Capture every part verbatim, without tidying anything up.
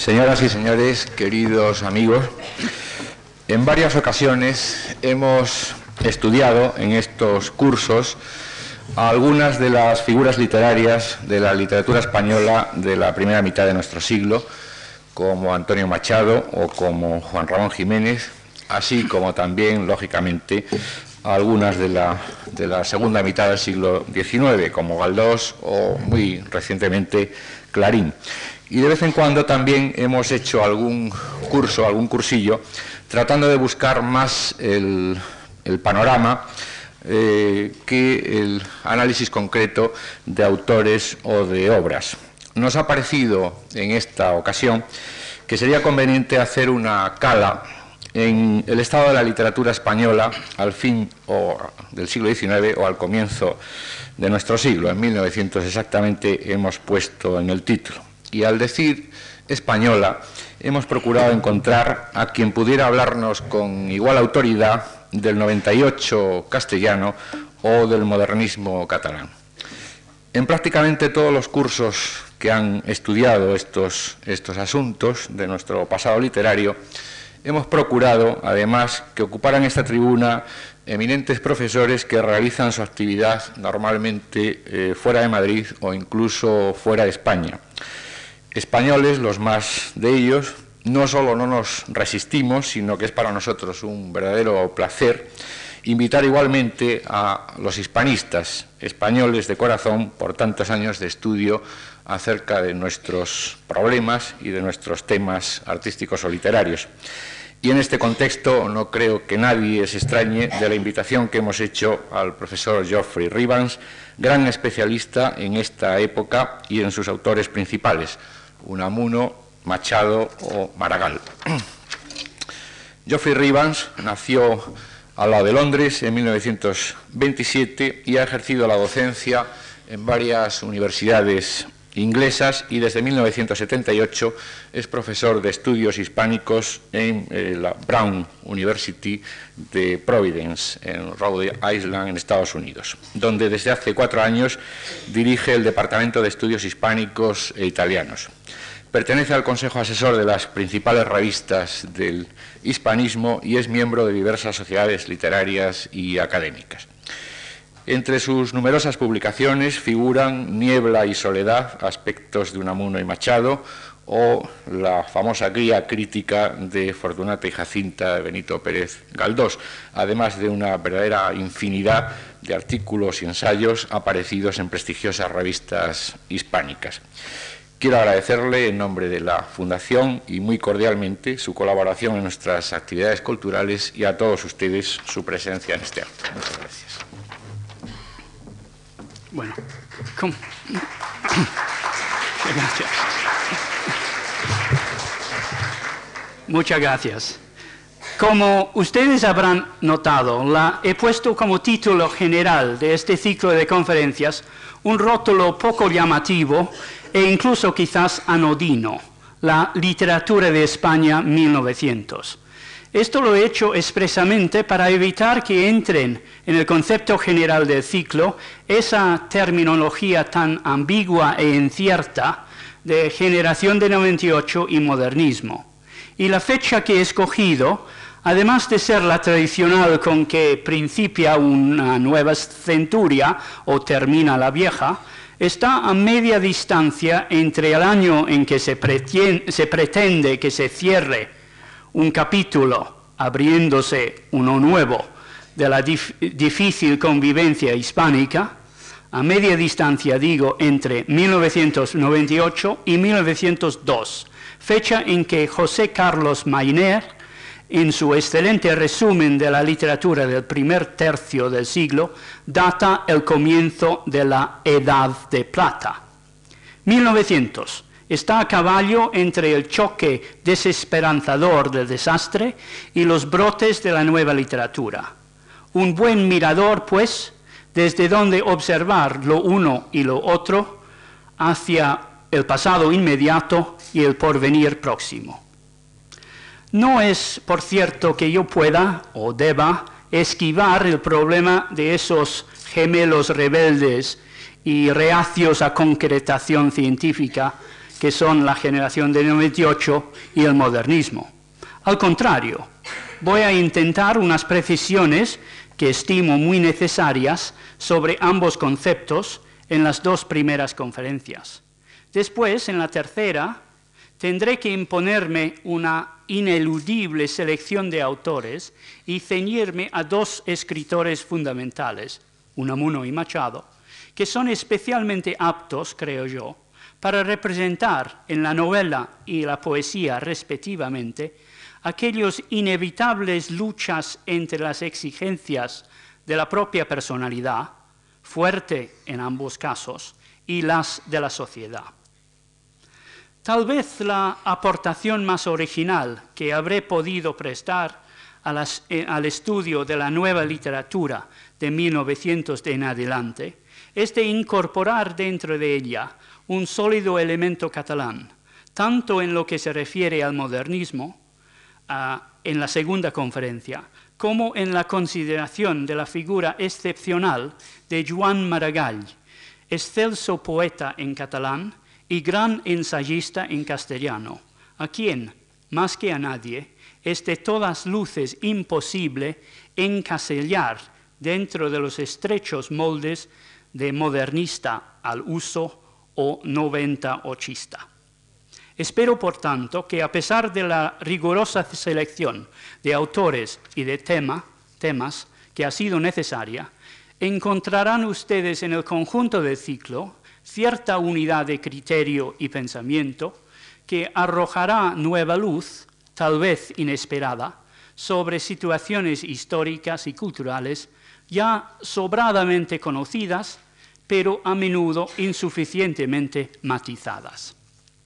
Señoras y señores, queridos amigos, en varias ocasiones hemos estudiado en estos cursos algunas de las figuras literarias de la literatura española de la primera mitad de nuestro siglo, como Antonio Machado o como Juan Ramón Jiménez, así como también, lógicamente, algunas de la, de la segunda mitad del siglo diecinueve, como Galdós o, muy recientemente, Clarín. Y de vez en cuando también hemos hecho algún curso, algún cursillo, tratando de buscar más el, el panorama eh, que el análisis concreto de autores o de obras. Nos ha parecido en esta ocasión que sería conveniente hacer una cala en el estado de la literatura española al fin o del siglo diecinueve o al comienzo de nuestro siglo. En mil novecientos exactamente hemos puesto en el título. Y al decir española, hemos procurado encontrar a quien pudiera hablarnos con igual autoridad del noventa y ocho castellano o del modernismo catalán. En prácticamente todos los cursos que han estudiado estos, estos asuntos de nuestro pasado literario, hemos procurado, además, que ocuparan esta tribuna eminentes profesores que realizan su actividad normalmente eh, fuera de Madrid o incluso fuera de España. Españoles, los más de ellos, no solo no nos resistimos, sino que es para nosotros un verdadero placer invitar igualmente a los hispanistas, españoles de corazón, por tantos años de estudio acerca de nuestros problemas y de nuestros temas artísticos o literarios. Y en este contexto no creo que nadie se extrañe de la invitación que hemos hecho al profesor Geoffrey Rivans, gran especialista en esta época y en sus autores principales, Unamuno, Machado o Maragall. Geoffrey Rivans nació al lado de Londres en mil novecientos veintisiete y ha ejercido la docencia en varias universidades inglesas y desde mil novecientos setenta y ocho es profesor de estudios hispánicos en eh, la Brown University de Providence, en Rhode Island, en Estados Unidos, donde desde hace cuatro años dirige el Departamento de Estudios Hispánicos e Italianos. Pertenece al Consejo Asesor de las principales revistas del hispanismo y es miembro de diversas sociedades literarias y académicas. Entre sus numerosas publicaciones figuran Niebla y Soledad, aspectos de Unamuno y Machado, o la famosa guía crítica de Fortunata y Jacinta de Benito Pérez Galdós, además de una verdadera infinidad de artículos y ensayos aparecidos en prestigiosas revistas hispánicas. Quiero agradecerle en nombre de la Fundación y muy cordialmente su colaboración en nuestras actividades culturales y a todos ustedes su presencia en este acto. Muchas gracias. Bueno, ¿cómo? Gracias. Muchas gracias. Como ustedes habrán notado, la, he puesto como título general de este ciclo de conferencias un rótulo poco llamativo e incluso quizás anodino, la literatura de España mil novecientos. Esto lo he hecho expresamente para evitar que entren en el concepto general del ciclo esa terminología tan ambigua e incierta de generación de noventa y ocho y modernismo. Y la fecha que he escogido, además de ser la tradicional con que principia una nueva centuria o termina la vieja, está a media distancia entre el año en que se pretende, se pretende que se cierre un capítulo, abriéndose uno nuevo, de la dif difícil convivencia hispánica, a media distancia, digo, entre mil novecientos noventa y ocho y mil novecientos dos, fecha en que José Carlos Mayner, en su excelente resumen de la literatura del primer tercio del siglo, data el comienzo de la Edad de Plata. mil novecientos está a caballo entre el choque desesperanzador del desastre y los brotes de la nueva literatura. Un buen mirador, pues, desde donde observar lo uno y lo otro hacia el pasado inmediato y el porvenir próximo. No es, por cierto, que yo pueda o deba esquivar el problema de esos gemelos rebeldes y reacios a concretación científica que son la generación del noventa y ocho y el modernismo. Al contrario, voy a intentar unas precisiones que estimo muy necesarias sobre ambos conceptos en las dos primeras conferencias. Después, en la tercera, tendré que imponerme una ineludible selección de autores y ceñirme a dos escritores fundamentales, Unamuno y Machado, que son especialmente aptos, creo yo, para representar en la novela y la poesía, respectivamente, aquellos inevitables luchas entre las exigencias de la propia personalidad, fuerte en ambos casos, y las de la sociedad. Tal vez la aportación más original que habré podido prestar a las, eh, al estudio de la nueva literatura de mil novecientos en adelante es de incorporar dentro de ella un sólido elemento catalán, tanto en lo que se refiere al modernismo, uh, en la segunda conferencia, como en la consideración de la figura excepcional de Joan Maragall, excelso poeta en catalán y gran ensayista en castellano, a quien, más que a nadie, es de todas luces imposible encasillar dentro de los estrechos moldes de modernista al uso o noventa-ochista. Espero, por tanto, que a pesar de la rigurosa selección de autores y de tema, temas que ha sido necesaria, encontrarán ustedes en el conjunto del ciclo cierta unidad de criterio y pensamiento que arrojará nueva luz, tal vez inesperada, sobre situaciones históricas y culturales ya sobradamente conocidas, pero a menudo insuficientemente matizadas.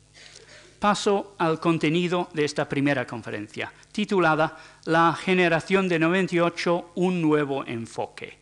Paso al contenido de esta primera conferencia, titulada La generación de noventa y ocho, un nuevo enfoque.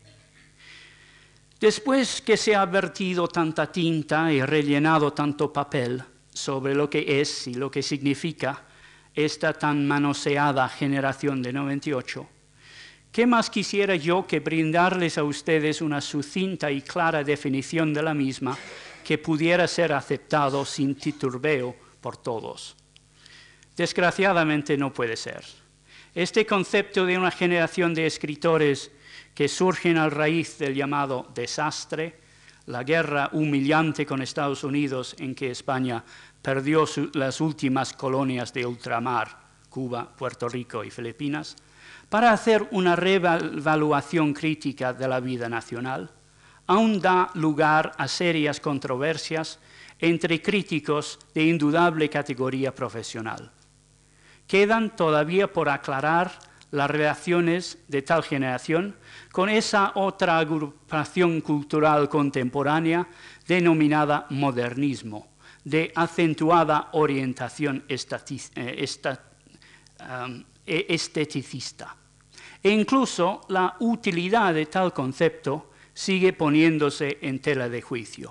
Después que se ha vertido tanta tinta y rellenado tanto papel sobre lo que es y lo que significa esta tan manoseada generación de noventa y ocho, ¿qué más quisiera yo que brindarles a ustedes una sucinta y clara definición de la misma que pudiera ser aceptado sin titurbeo por todos? Desgraciadamente no puede ser. Este concepto de una generación de escritores que surgen a raíz del llamado desastre, la guerra humillante con Estados Unidos en que España perdió su, las últimas colonias de ultramar, Cuba, Puerto Rico y Filipinas, para hacer una reevaluación crítica de la vida nacional, aún da lugar a serias controversias entre críticos de indudable categoría profesional. Quedan todavía por aclarar las relaciones de tal generación con esa otra agrupación cultural contemporánea denominada modernismo, de acentuada orientación estatis, eh, esta, um, esteticista. E incluso la utilidad de tal concepto sigue poniéndose en tela de juicio.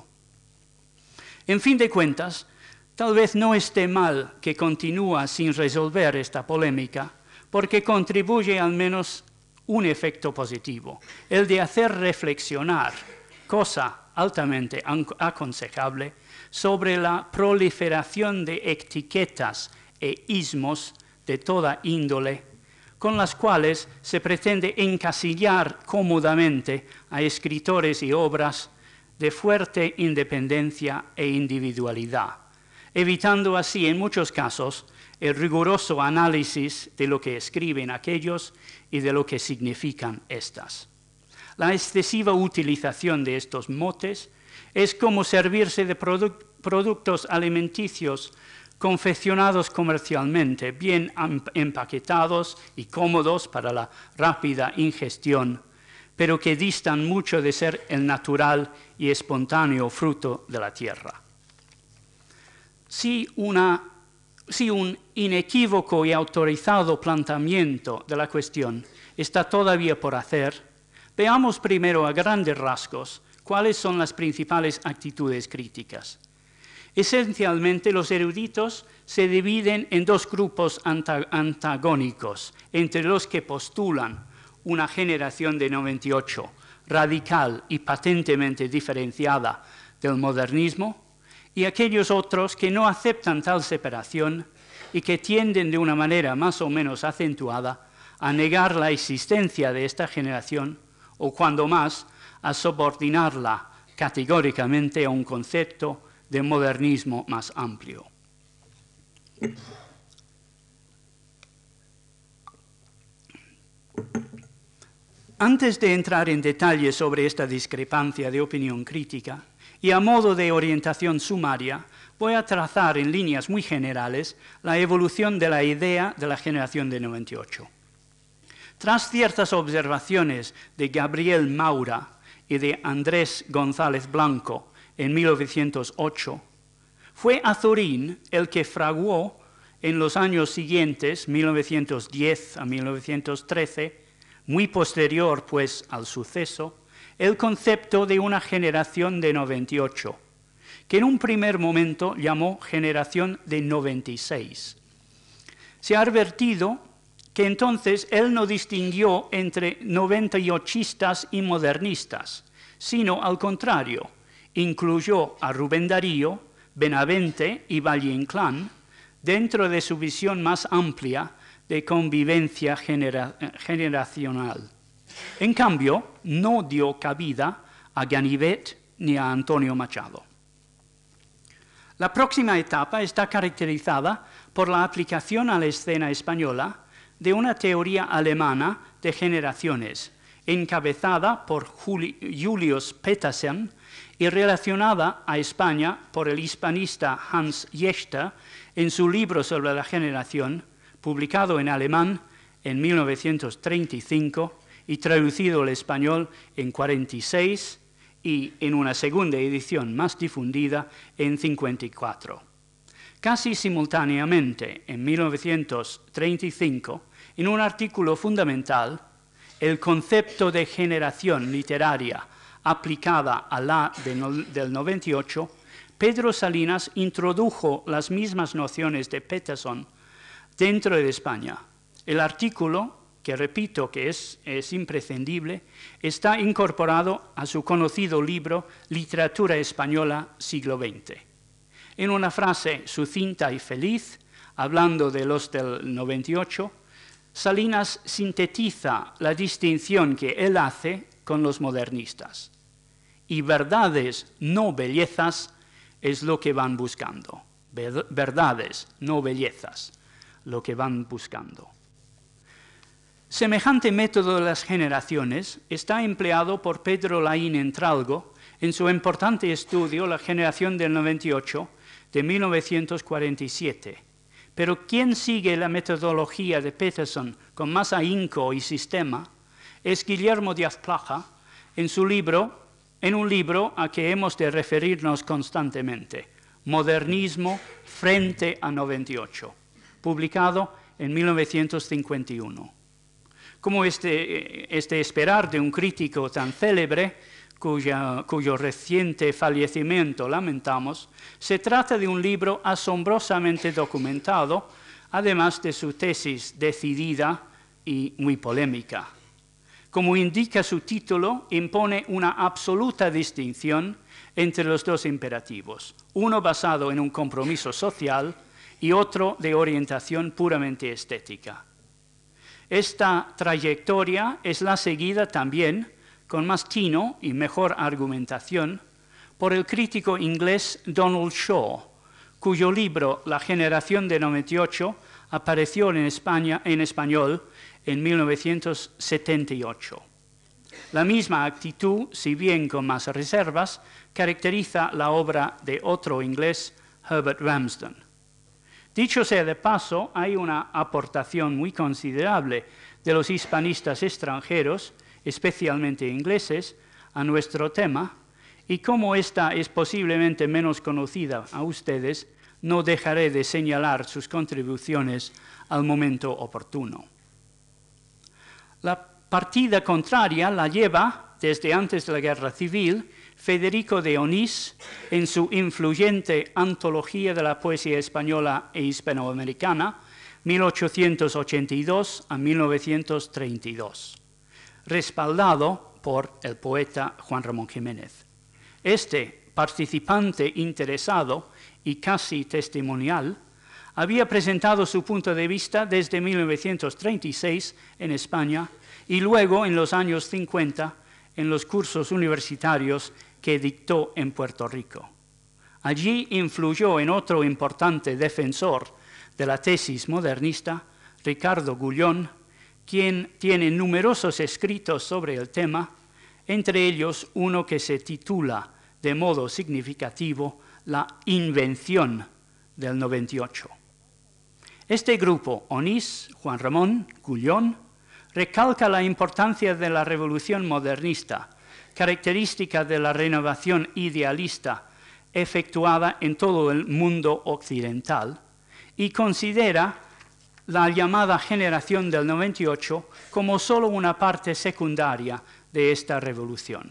En fin de cuentas, tal vez no esté mal que continúa sin resolver esta polémica, porque contribuye al menos un efecto positivo, el de hacer reflexionar, cosa altamente aconsejable, sobre la proliferación de etiquetas e ismos de toda índole, con las cuales se pretende encasillar cómodamente a escritores y obras de fuerte independencia e individualidad, evitando así en muchos casos el riguroso análisis de lo que escriben aquellos y de lo que significan éstas. La excesiva utilización de estos motes es como servirse de produ- productos alimenticios confeccionados comercialmente, bien empaquetados y cómodos para la rápida ingestión, pero que distan mucho de ser el natural y espontáneo fruto de la tierra. Si, una, si un inequívoco y autorizado planteamiento de la cuestión está todavía por hacer, veamos primero a grandes rasgos cuáles son las principales actitudes críticas. Esencialmente, los eruditos se dividen en dos grupos antagónicos, entre los que postulan una generación de noventa y ocho, radical y patentemente diferenciada del modernismo, y aquellos otros que no aceptan tal separación y que tienden de una manera más o menos acentuada a negar la existencia de esta generación o, cuando más, a subordinarla categóricamente a un concepto de modernismo más amplio. Antes de entrar en detalle sobre esta discrepancia de opinión crítica, y a modo de orientación sumaria, voy a trazar en líneas muy generales la evolución de la idea de la generación de noventa y ocho. Tras ciertas observaciones de Gabriel Maura y de Andrés González Blanco en mil novecientos ocho, fue Azorín el que fraguó en los años siguientes, mil novecientos diez a mil novecientos trece, muy posterior pues al suceso, el concepto de una generación de noventa y ocho, que en un primer momento llamó generación de noventa y seis. Se ha advertido que entonces él no distinguió entre noventa y ochistas y modernistas, sino al contrario, incluyó a Rubén Darío, Benavente y Valle Inclán dentro de su visión más amplia de convivencia genera generacional. En cambio, no dio cabida a Ganivet ni a Antonio Machado. La próxima etapa está caracterizada por la aplicación a la escena española de una teoría alemana de generaciones, encabezada por Julius Petersen y relacionada a España por el hispanista Hans Jechter en su libro sobre la generación, publicado en alemán en mil novecientos treinta y cinco y traducido al español en cuarenta y seis y en una segunda edición más difundida en cincuenta y cuatro. Casi simultáneamente, en mil novecientos treinta y cinco, en un artículo fundamental, el concepto de generación literaria aplicada a la del noventa y ocho, Pedro Salinas introdujo las mismas nociones de Peterson dentro de España. El artículo, que repito que es, es imprescindible, está incorporado a su conocido libro Literatura Española, siglo veinte. En una frase sucinta y feliz, hablando de los del noventa y ocho, Salinas sintetiza la distinción que él hace con los modernistas. Y verdades, no bellezas, es lo que van buscando. Verdades, no bellezas, lo que van buscando. Semejante método de las generaciones está empleado por Pedro Laín Entralgo en su importante estudio La generación del noventa y ocho de mil novecientos cuarenta y siete. Pero quien sigue la metodología de Peterson con más ahínco y sistema es Guillermo Díaz Plaja en su libro, en un libro a que hemos de referirnos constantemente, Modernismo frente a noventa y ocho, publicado en mil novecientos cincuenta y uno. Como este, este esperar de un crítico tan célebre, cuya, cuyo reciente fallecimiento lamentamos, se trata de un libro asombrosamente documentado, además de su tesis decidida y muy polémica. Como indica su título, impone una absoluta distinción entre los dos imperativos, uno basado en un compromiso social y otro de orientación puramente estética. Esta trayectoria es la seguida también, con más tino y mejor argumentación, por el crítico inglés Donald Shaw, cuyo libro La generación de noventa y ocho apareció en España en español en mil novecientos setenta y ocho. La misma actitud, si bien con más reservas, caracteriza la obra de otro inglés, Herbert Ramsden. Dicho sea de paso, hay una aportación muy considerable de los hispanistas extranjeros, especialmente ingleses, a nuestro tema, y como esta es posiblemente menos conocida a ustedes, no dejaré de señalar sus contribuciones al momento oportuno. La partida contraria la lleva, desde antes de la Guerra Civil, Federico de Onís en su influyente Antología de la Poesía Española e Hispanoamericana, mil ochocientos ochenta y dos a mil novecientos treinta y dos, respaldado por el poeta Juan Ramón Jiménez. Este, participante interesado y casi testimonial, había presentado su punto de vista desde mil novecientos treinta y seis en España y luego en los años cincuenta en los cursos universitarios que dictó en Puerto Rico. Allí influyó en otro importante defensor de la tesis modernista, Ricardo Gullón, quien tiene numerosos escritos sobre el tema, entre ellos uno que se titula de modo significativo La invención del noventa y ocho. Este grupo, Onís, Juan Ramón, Gullón, recalca la importancia de la revolución modernista, característica de la renovación idealista efectuada en todo el mundo occidental, y considera la llamada generación del noventa y ocho como solo una parte secundaria de esta revolución.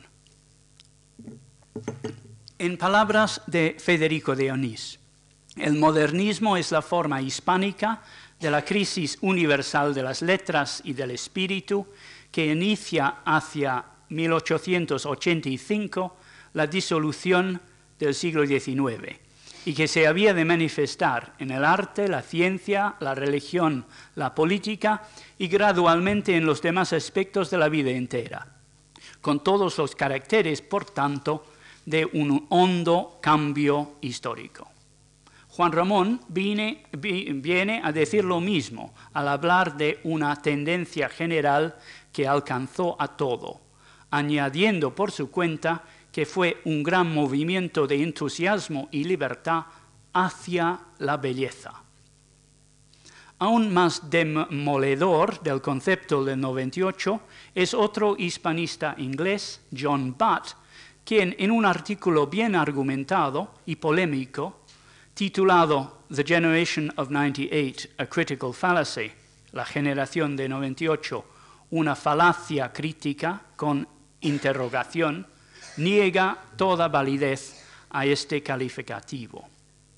En palabras de Federico de Onís, el modernismo es la forma hispánica de la crisis universal de las letras y del espíritu que inicia hacia mil ochocientos ochenta y cinco la disolución del siglo diecinueve y que se había de manifestar en el arte, la ciencia, la religión, la política y gradualmente en los demás aspectos de la vida entera, con todos los caracteres, por tanto, de un hondo cambio histórico. Juan Ramón viene, viene a decir lo mismo al hablar de una tendencia general que alcanzó a todo, añadiendo por su cuenta que fue un gran movimiento de entusiasmo y libertad hacia la belleza. Aún más demoledor del concepto del noventa y ocho es otro hispanista inglés, John Butt, quien en un artículo bien argumentado y polémico, titulado The Generation of noventa y ocho, a Critical Fallacy, la generación de noventa y ocho, una falacia crítica con interrogación, niega toda validez a este calificativo.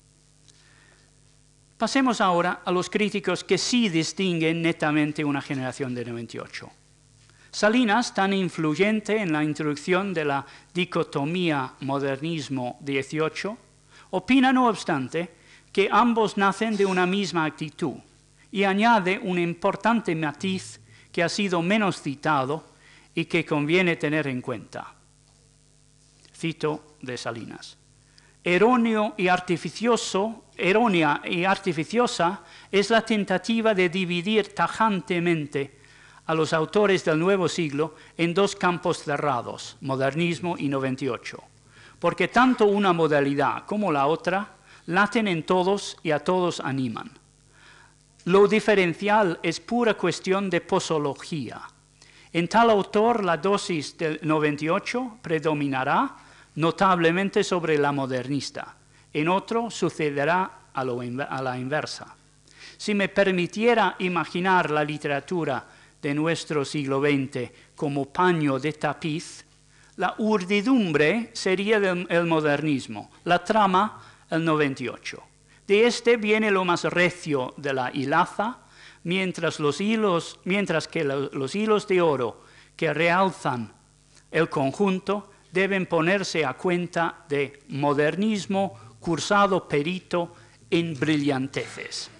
Pasemos ahora a los críticos que sí distinguen netamente una generación de noventa y ocho. Salinas, tan influyente en la introducción de la dicotomía modernismo dieciocho, opina, no obstante, que ambos nacen de una misma actitud y añade un importante matiz que ha sido menos citado y que conviene tener en cuenta. Cito de Salinas. Erróneo y artificioso, errónea y artificiosa es la tentativa de dividir tajantemente a los autores del nuevo siglo en dos campos cerrados, modernismo y noventa y ocho, porque tanto una modalidad como la otra laten en todos y a todos animan. Lo diferencial es pura cuestión de posología. En tal autor la dosis del noventa y ocho predominará notablemente sobre la modernista, en otro sucederá a, lo, a la inversa. Si me permitiera imaginar la literatura de nuestro siglo veinte como paño de tapiz, la urdidumbre sería del, el modernismo, la trama el noventa y ocho. De este viene lo más recio de la hilaza, mientras, los hilos, mientras que lo, los hilos de oro que realzan el conjunto deben ponerse a cuenta de modernismo cursado perito en brillanteces.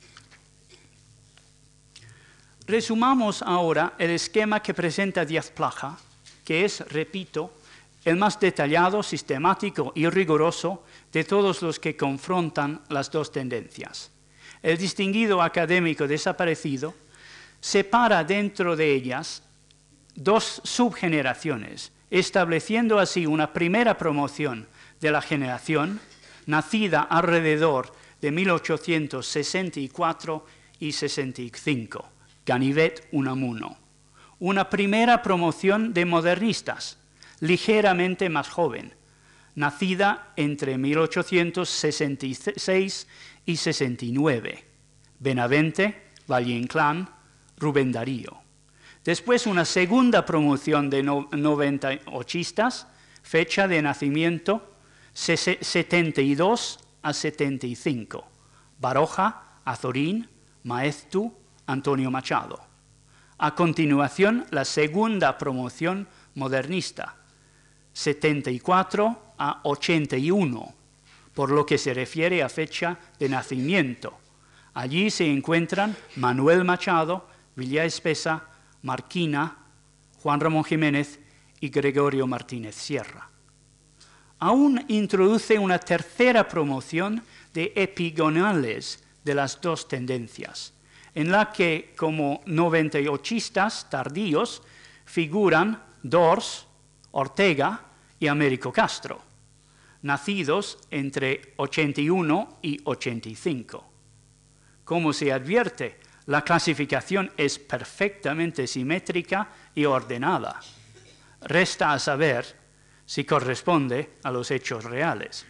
Resumamos ahora el esquema que presenta Díaz Plaja, que es, repito, el más detallado, sistemático y riguroso de todos los que confrontan las dos tendencias. El distinguido académico desaparecido separa dentro de ellas dos subgeneraciones, estableciendo así una primera promoción de la generación nacida alrededor de mil ochocientos sesenta y cuatro y sesenta y cinco, Ganivet Unamuno. Una primera promoción de modernistas, ligeramente más joven, nacida entre mil ochocientos sesenta y seis y sesenta y nueve, Benavente, Valle Inclán, Rubén Darío. Después una segunda promoción de noventa y ochistas, fecha de nacimiento setenta y dos a setenta y cinco, Baroja, Azorín, Maeztu, Antonio Machado. A continuación, la segunda promoción modernista, setenta y cuatro a ochenta y uno, por lo que se refiere a fecha de nacimiento. Allí se encuentran Manuel Machado, Villaespesa, Marquina, Juan Ramón Jiménez y Gregorio Martínez Sierra. Aún introduce una tercera promoción de epigonales de las dos tendencias, en la que como noventa y ochistas tardíos figuran Dors, Ortega y Américo Castro, nacidos entre ochenta y uno y ochenta y cinco. Como se advierte, la clasificación es perfectamente simétrica y ordenada. Resta a saber si corresponde a los hechos reales.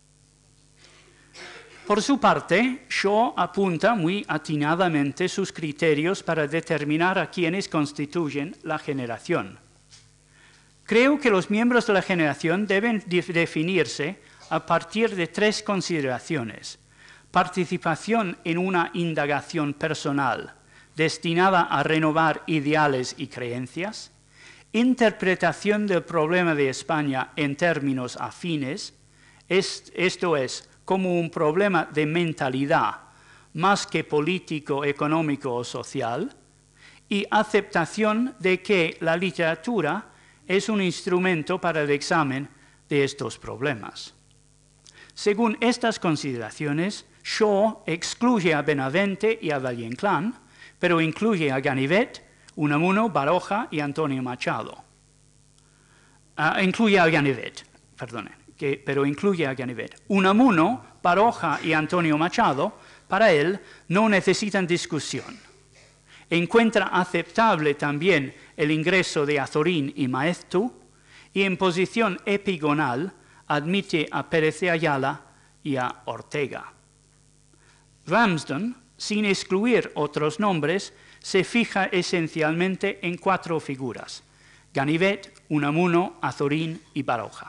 Por su parte, Shaw apunta muy atinadamente sus criterios para determinar a quienes constituyen la generación. Creo que los miembros de la generación deben definirse a partir de tres consideraciones: participación en una indagación personal destinada a renovar ideales y creencias, interpretación del problema de España en términos afines, esto es, como un problema de mentalidad más que político, económico o social, y aceptación de que la literatura es un instrumento para el examen de estos problemas. Según estas consideraciones, Shaw excluye a Benavente y a Valle-Inclán, pero incluye a Ganivet, Unamuno, Baroja y Antonio Machado. Uh, incluye a Ganivet, perdonen, que, pero incluye a Ganivet. Unamuno, Baroja y Antonio Machado, para él, no necesitan discusión. Encuentra aceptable también el ingreso de Azorín y Maeztu, y en posición epigonal admite a Pérez de Ayala y a Ortega. Ramsden, sin excluir otros nombres, se fija esencialmente en cuatro figuras: Ganivet, Unamuno, Azorín y Baroja.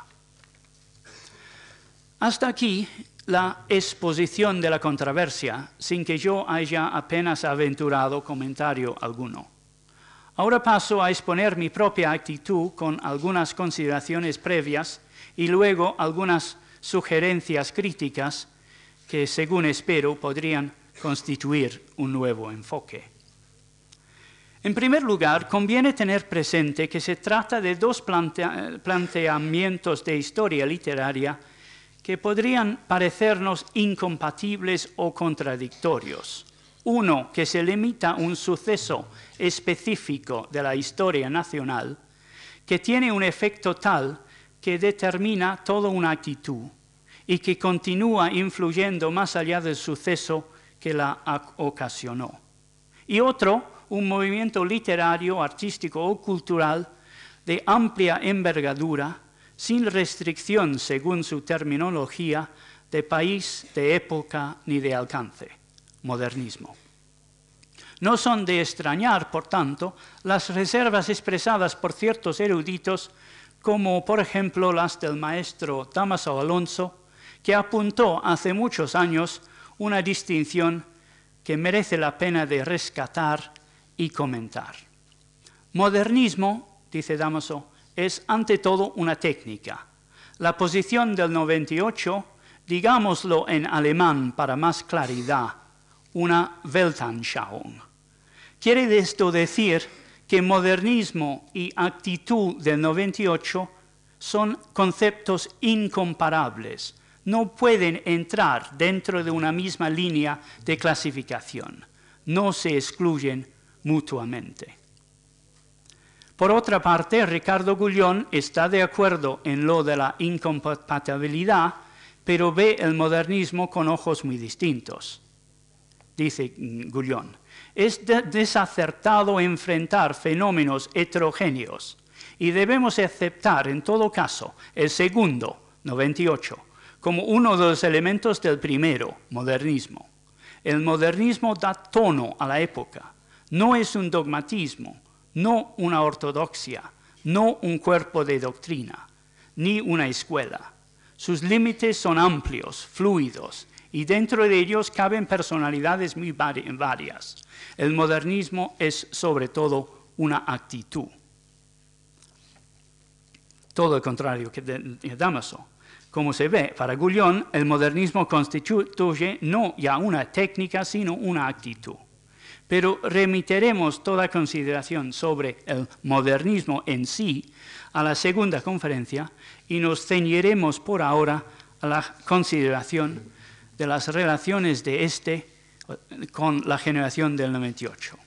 Hasta aquí la exposición de la controversia, sin que yo haya apenas aventurado comentario alguno. Ahora paso a exponer mi propia actitud con algunas consideraciones previas y luego algunas sugerencias críticas que, según espero, podrían constituir un nuevo enfoque. En primer lugar, conviene tener presente que se trata de dos plantea- planteamientos de historia literaria que podrían parecernos incompatibles o contradictorios. Uno que se limita a un suceso específico de la historia nacional, que tiene un efecto tal que determina toda una actitud y que continúa influyendo más allá del suceso que la ocasionó. Y otro, un movimiento literario, artístico o cultural de amplia envergadura, sin restricción, según su terminología, de país, de época ni de alcance. Modernismo. No son de extrañar, por tanto, las reservas expresadas por ciertos eruditos, como por ejemplo las del maestro Dámaso Alonso, que apuntó hace muchos años una distinción que merece la pena de rescatar y comentar. Modernismo, dice Dámaso, es ante todo una técnica. La posición del noventa y ocho, digámoslo en alemán para más claridad, una Weltanschauung. Quiere esto decir que modernismo y actitud del noventa y ocho son conceptos incomparables, no pueden entrar dentro de una misma línea de clasificación, no se excluyen mutuamente. Por otra parte, Ricardo Gullón está de acuerdo en lo de la incompatibilidad, pero ve el modernismo con ojos muy distintos. Dice Gullón, es de desacertado enfrentar fenómenos heterogéneos y debemos aceptar en todo caso el segundo, noventa y ocho, como uno de los elementos del primero, modernismo. El modernismo da tono a la época, no es un dogmatismo, no una ortodoxia, no un cuerpo de doctrina, ni una escuela. Sus límites son amplios, fluidos, y dentro de ellos caben personalidades muy varias. El modernismo es sobre todo una actitud. Todo lo contrario que de Dámaso. Como se ve, para Gullón, el modernismo constituye no ya una técnica, sino una actitud. Pero remitiremos toda consideración sobre el modernismo en sí a la segunda conferencia y nos ceñiremos por ahora a la consideración de las relaciones de este con la generación del noventa y ocho.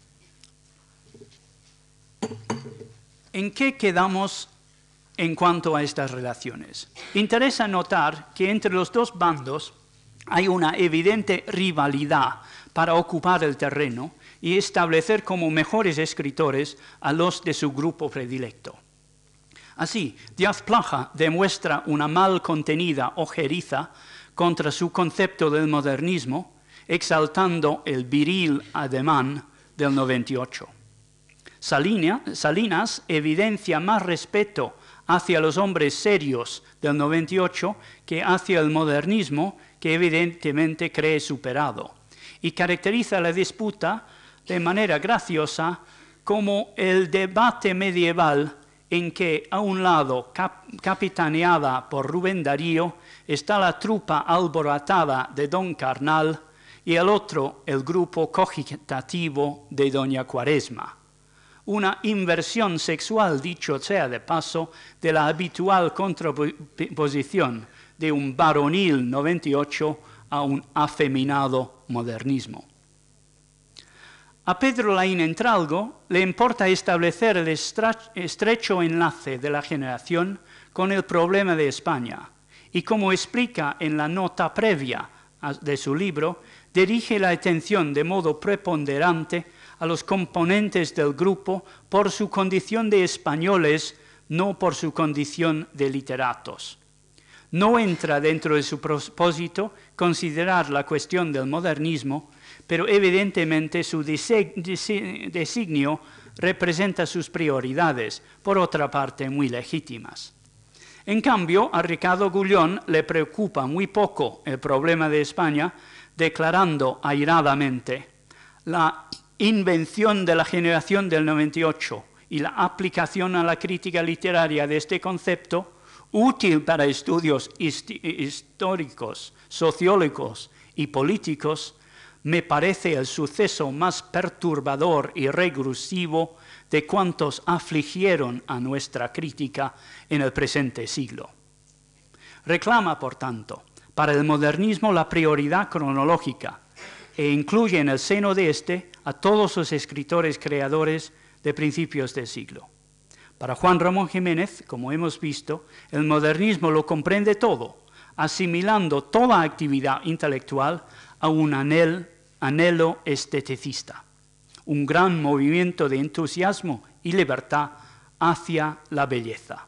¿En qué quedamos en cuanto a estas relaciones? Interesa notar que entre los dos bandos hay una evidente rivalidad para ocupar el terreno y establecer como mejores escritores a los de su grupo predilecto. Así, Díaz Plaja demuestra una mal contenida ojeriza contra su concepto del modernismo, exaltando el viril ademán del noventa y ocho. Salina, Salinas evidencia más respeto hacia los hombres serios del noventa y ocho que hacia el modernismo, que evidentemente cree superado, y caracteriza la disputa de manera graciosa como el debate medieval en que a un lado, cap capitaneada por Rubén Darío, está la trupa alborotada de Don Carnal y al otro el grupo cogitativo de Doña Cuaresma. Una inversión sexual, dicho sea de paso, de la habitual contraposición de un varonil noventa y ocho a un afeminado modernismo. A Pedro Laín Entralgo le importa establecer el estrecho enlace de la generación con el problema de España y, como explica en la nota previa de su libro, dirige la atención de modo preponderante a los componentes del grupo por su condición de españoles, no por su condición de literatos. No entra dentro de su propósito considerar la cuestión del modernismo, pero evidentemente su designio representa sus prioridades, por otra parte muy legítimas. En cambio, a Ricardo Gullón le preocupa muy poco el problema de España, declarando airadamente: la invención de la generación del noventa y ocho y la aplicación a la crítica literaria de este concepto, útil para estudios históricos, sociológicos y políticos, me parece el suceso más perturbador y regresivo de cuantos afligieron a nuestra crítica en el presente siglo. Reclama, por tanto, para el modernismo la prioridad cronológica e incluye en el seno de éste a todos los escritores creadores de principios del siglo. Para Juan Ramón Jiménez, como hemos visto, el modernismo lo comprende todo, asimilando toda actividad intelectual a un anhel, anhelo esteticista, un gran movimiento de entusiasmo y libertad hacia la belleza.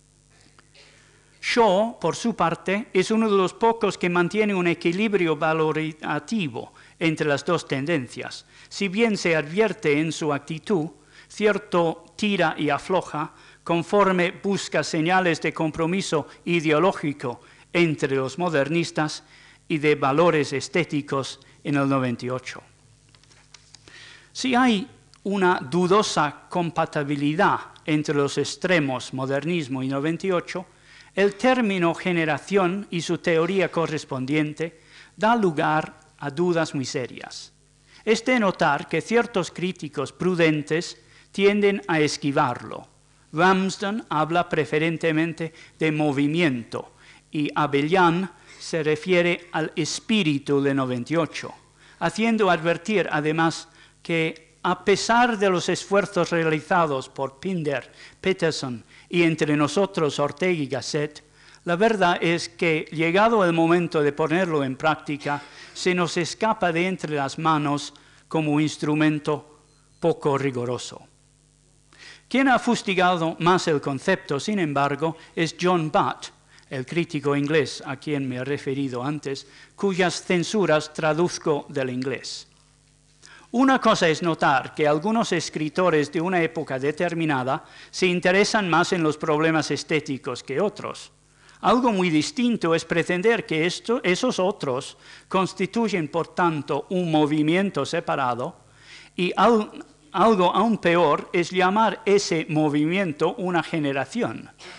Shaw, por su parte, es uno de los pocos que mantiene un equilibrio valorativo entre las dos tendencias, si bien se advierte en su actitud cierto tira y afloja conforme busca señales de compromiso ideológico entre los modernistas y de valores estéticos en el noventa y ocho. Si hay una dudosa compatibilidad entre los extremos modernismo y noventa y ocho, el término generación y su teoría correspondiente da lugar a dudas muy serias. Es de notar que ciertos críticos prudentes tienden a esquivarlo. Ramsden habla preferentemente de movimiento y Abellán se refiere al espíritu de noventa y ocho, haciendo advertir además que a pesar de los esfuerzos realizados por Pinder, Peterson y entre nosotros Ortega y Gasset, la verdad es que, llegado el momento de ponerlo en práctica, se nos escapa de entre las manos como instrumento poco riguroso. Quien ha fustigado más el concepto, sin embargo, es John Butt, el crítico inglés a quien me he referido antes, cuyas censuras traduzco del inglés. Una cosa es notar que algunos escritores de una época determinada se interesan más en los problemas estéticos que otros. Algo muy distinto es pretender que esto, esos otros constituyen, por tanto, un movimiento separado, y al, algo aún peor es llamar ese movimiento una generación.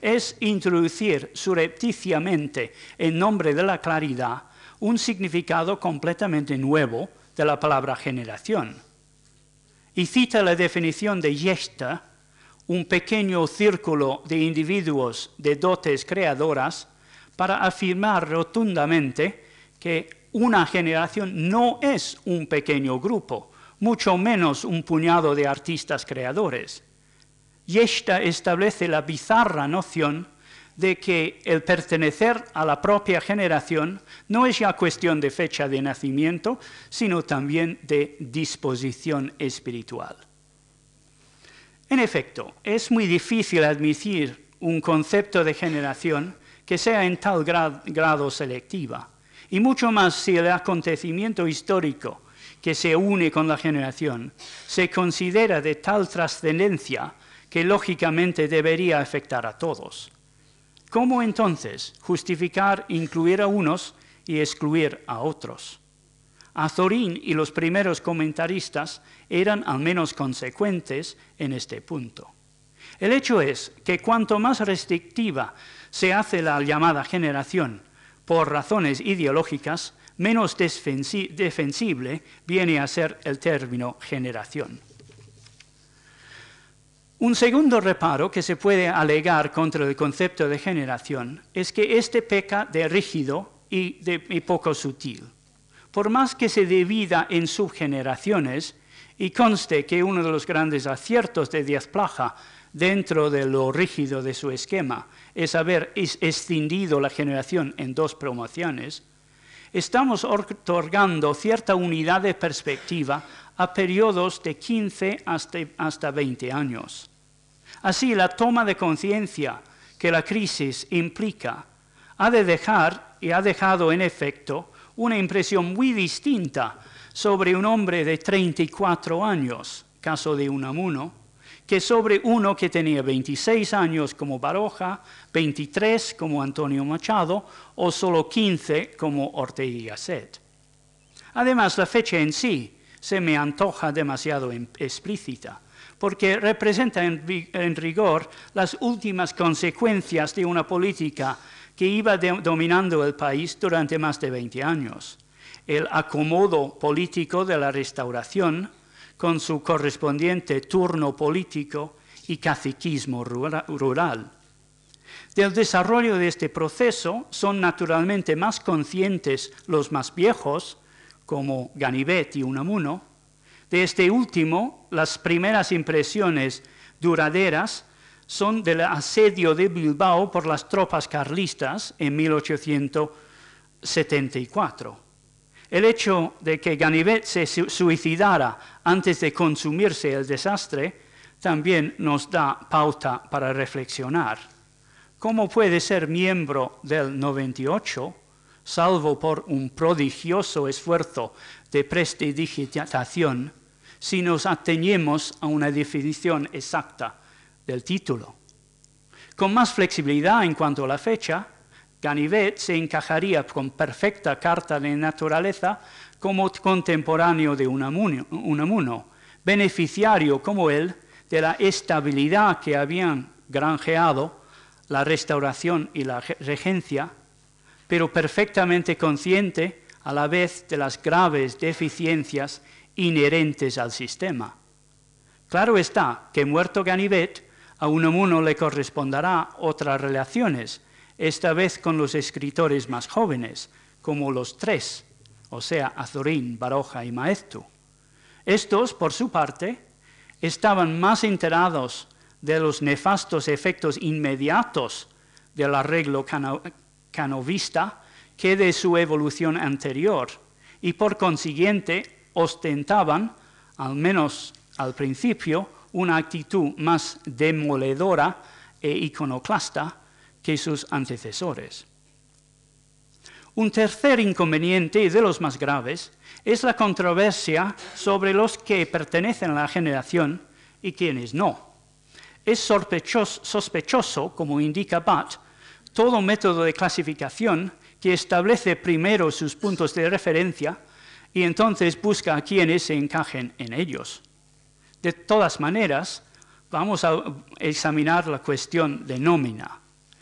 es introducir surrepticiamente, en nombre de la claridad, un significado completamente nuevo de la palabra generación. Y cita la definición de Jechta, un pequeño círculo de individuos de dotes creadoras, para afirmar rotundamente que una generación no es un pequeño grupo, mucho menos un puñado de artistas creadores. Jechta establece la bizarra noción de que el pertenecer a la propia generación no es ya cuestión de fecha de nacimiento, sino también de disposición espiritual. En efecto, es muy difícil admitir un concepto de generación que sea en tal grado selectiva, y mucho más si el acontecimiento histórico que se une con la generación se considera de tal trascendencia que lógicamente debería afectar a todos. ¿Cómo entonces justificar incluir a unos y excluir a otros? Azorín y los primeros comentaristas eran al menos consecuentes en este punto. El hecho es que cuanto más restrictiva se hace la llamada generación por razones ideológicas, menos defensible viene a ser el término generación. Un segundo reparo que se puede alegar contra el concepto de generación es que éste peca de rígido y, de, y poco sutil. Por más que se divida en subgeneraciones, y conste que uno de los grandes aciertos de Díaz Plaja dentro de lo rígido de su esquema es haber escindido la generación en dos promociones, estamos otorgando cierta unidad de perspectiva a periodos de quince hasta veinte años. Así, la toma de conciencia que la crisis implica ha de dejar, y ha dejado en efecto, una impresión muy distinta sobre un hombre de treinta y cuatro años, caso de Unamuno, que sobre uno que tenía veintiséis años como Baroja, veintitrés como Antonio Machado o solo quince como Ortega y Gasset. Además, la fecha en sí se me antoja demasiado explícita, porque representa en, en rigor las últimas consecuencias de una política que iba de, dominando el país durante más de veinte años. El acomodo político de la Restauración, con su correspondiente turno político y caciquismo rural. Del desarrollo de este proceso son naturalmente más conscientes los más viejos, como Ganivet y Unamuno. De este último, las primeras impresiones duraderas son del asedio de Bilbao por las tropas carlistas en mil ochocientos setenta y cuatro. El hecho de que Ganivet se suicidara antes de consumirse el desastre también nos da pauta para reflexionar. ¿Cómo puede ser miembro del noventa y ocho, salvo por un prodigioso esfuerzo de prestidigitación, si nos atañemos a una definición exacta del título? Con más flexibilidad en cuanto a la fecha, Ganivet se encajaría con perfecta carta de naturaleza como contemporáneo de Unamuno, Unamuno, beneficiario como él de la estabilidad que habían granjeado la Restauración y la regencia, pero perfectamente consciente a la vez de las graves deficiencias inherentes al sistema. Claro está que, muerto Ganivet, a Unamuno le corresponderá otras relaciones, esta vez con los escritores más jóvenes, como los tres, o sea, Azorín, Baroja y Maeztu. Estos, por su parte, estaban más enterados de los nefastos efectos inmediatos del arreglo cano canovista que de su evolución anterior, y por consiguiente ostentaban, al menos al principio, una actitud más demoledora e iconoclasta que sus antecesores. Un tercer inconveniente, y de los más graves, es la controversia sobre los que pertenecen a la generación y quienes no. Es sospechoso, sospechoso, como indica Butt, todo método de clasificación que establece primero sus puntos de referencia y entonces busca a quienes se encajen en ellos. De todas maneras, vamos a examinar la cuestión de nómina.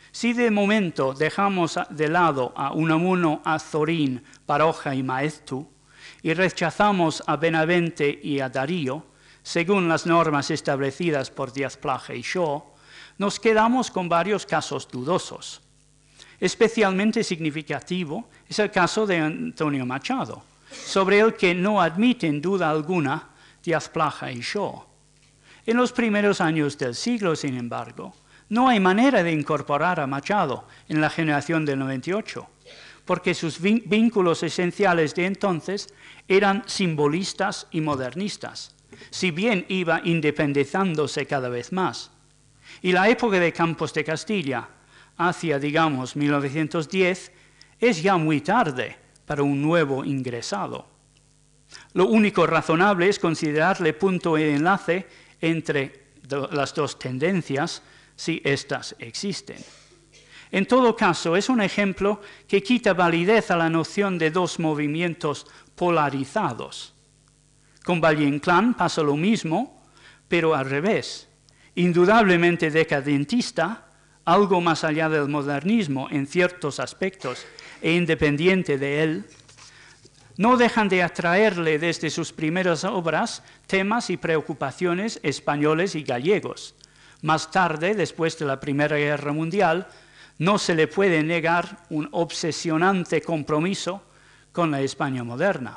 Si de momento dejamos de lado a Unamuno, a Zorín, Baroja y Maeztu, y rechazamos a Benavente y a Darío, según las normas establecidas por Díaz-Plaja y Shaw, nos quedamos con varios casos dudosos. Especialmente significativo es el caso de Antonio Machado, sobre el que no admiten duda alguna Díaz-Plaja y Shaw. En los primeros años del siglo, sin embargo, no hay manera de incorporar a Machado en la generación del noventa y ocho, porque sus vínculos esenciales de entonces eran simbolistas y modernistas, si bien iba independizándose cada vez más. Y la época de Campos de Castilla, hacia, digamos, mil novecientos diez, es ya muy tarde para un nuevo ingresado. Lo único razonable es considerarle punto de enlace entre las dos tendencias, si éstas existen. En todo caso, es un ejemplo que quita validez a la noción de dos movimientos polarizados. Con Valle Inclán pasa lo mismo, pero al revés. Indudablemente decadentista, algo más allá del modernismo en ciertos aspectos e independiente de él, no dejan de atraerle desde sus primeras obras temas y preocupaciones españoles y gallegos. Más tarde, después de la Primera Guerra Mundial, no se le puede negar un obsesionante compromiso con la España moderna.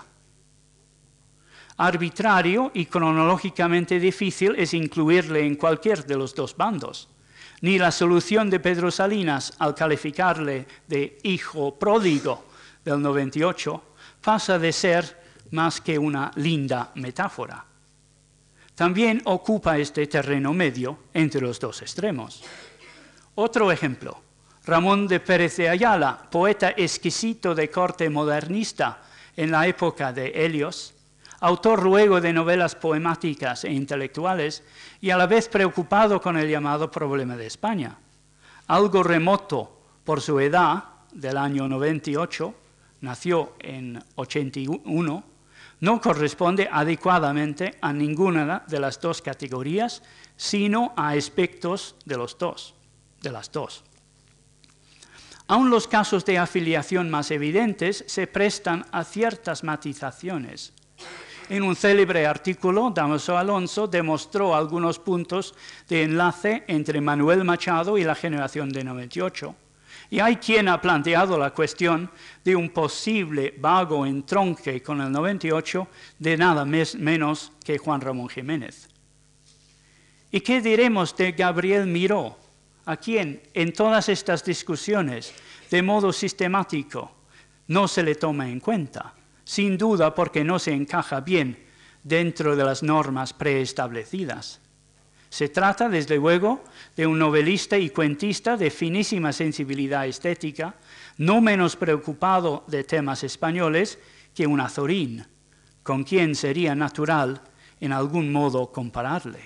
Arbitrario y cronológicamente difícil es incluirle en cualquier de los dos bandos. Ni la solución de Pedro Salinas al calificarle de hijo pródigo del noventa y ocho pasa de ser más que una linda metáfora. También ocupa este terreno medio entre los dos extremos. Otro ejemplo, Ramón de Pérez de Ayala, poeta exquisito de corte modernista en la época de Helios, autor luego de novelas poemáticas e intelectuales y a la vez preocupado con el llamado problema de España. Algo remoto por su edad, del año noventa y ocho, nació en ochenta y uno, no corresponde adecuadamente a ninguna de las dos categorías, sino a aspectos de, los dos, de las dos. Aun los casos de afiliación más evidentes se prestan a ciertas matizaciones. En un célebre artículo, Dámaso Alonso demostró algunos puntos de enlace entre Manuel Machado y la generación de noventa y ocho. Y hay quien ha planteado la cuestión de un posible vago entronque con el noventa y ocho de nada menos que Juan Ramón Jiménez. ¿Y qué diremos de Gabriel Miró, a quien en todas estas discusiones, de modo sistemático, no se le toma en cuenta? Sin duda porque no se encaja bien dentro de las normas preestablecidas. Se trata, desde luego, de un novelista y cuentista de finísima sensibilidad estética, no menos preocupado de temas españoles que un Azorín, con quien sería natural en algún modo compararle.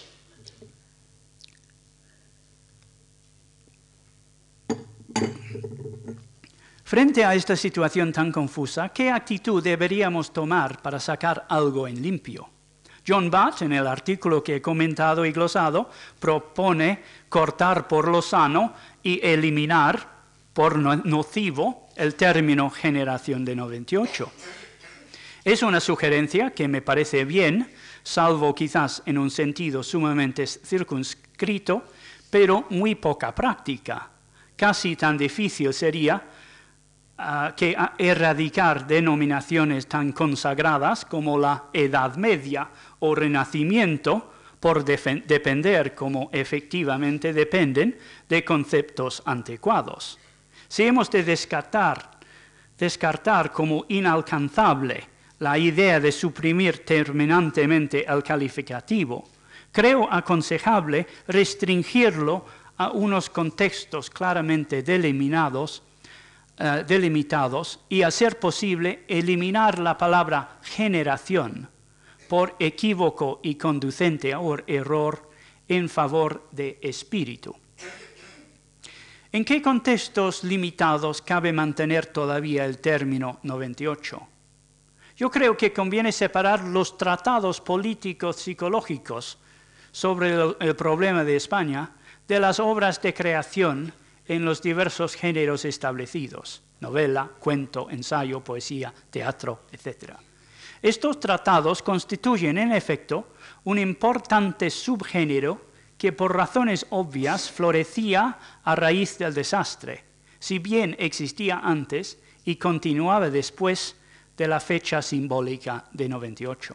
Frente a esta situación tan confusa, ¿qué actitud deberíamos tomar para sacar algo en limpio? John Butt, en el artículo que he comentado y glosado, propone cortar por lo sano y eliminar por nocivo el término generación de noventa y ocho. Es una sugerencia que me parece bien, salvo quizás en un sentido sumamente circunscrito, pero muy poca práctica. Casi tan difícil sería Uh, que erradicar denominaciones tan consagradas como la Edad Media o Renacimiento por depender, como efectivamente dependen, de conceptos anticuados. Si hemos de descartar, descartar como inalcanzable la idea de suprimir terminantemente el calificativo, creo aconsejable restringirlo a unos contextos claramente delimitados Uh, delimitados y, a ser posible, eliminar la palabra generación por equívoco y conducente a error en favor de espíritu. ¿En qué contextos limitados cabe mantener todavía el término noventa y ocho? Yo creo que conviene separar los tratados políticos psicológicos sobre el, el problema de España de las obras de creación en los diversos géneros establecidos: novela, cuento, ensayo, poesía, teatro, etcétera. Estos tratados constituyen, en efecto, un importante subgénero que por razones obvias florecía a raíz del desastre, si bien existía antes y continuaba después de la fecha simbólica de noventa y ocho.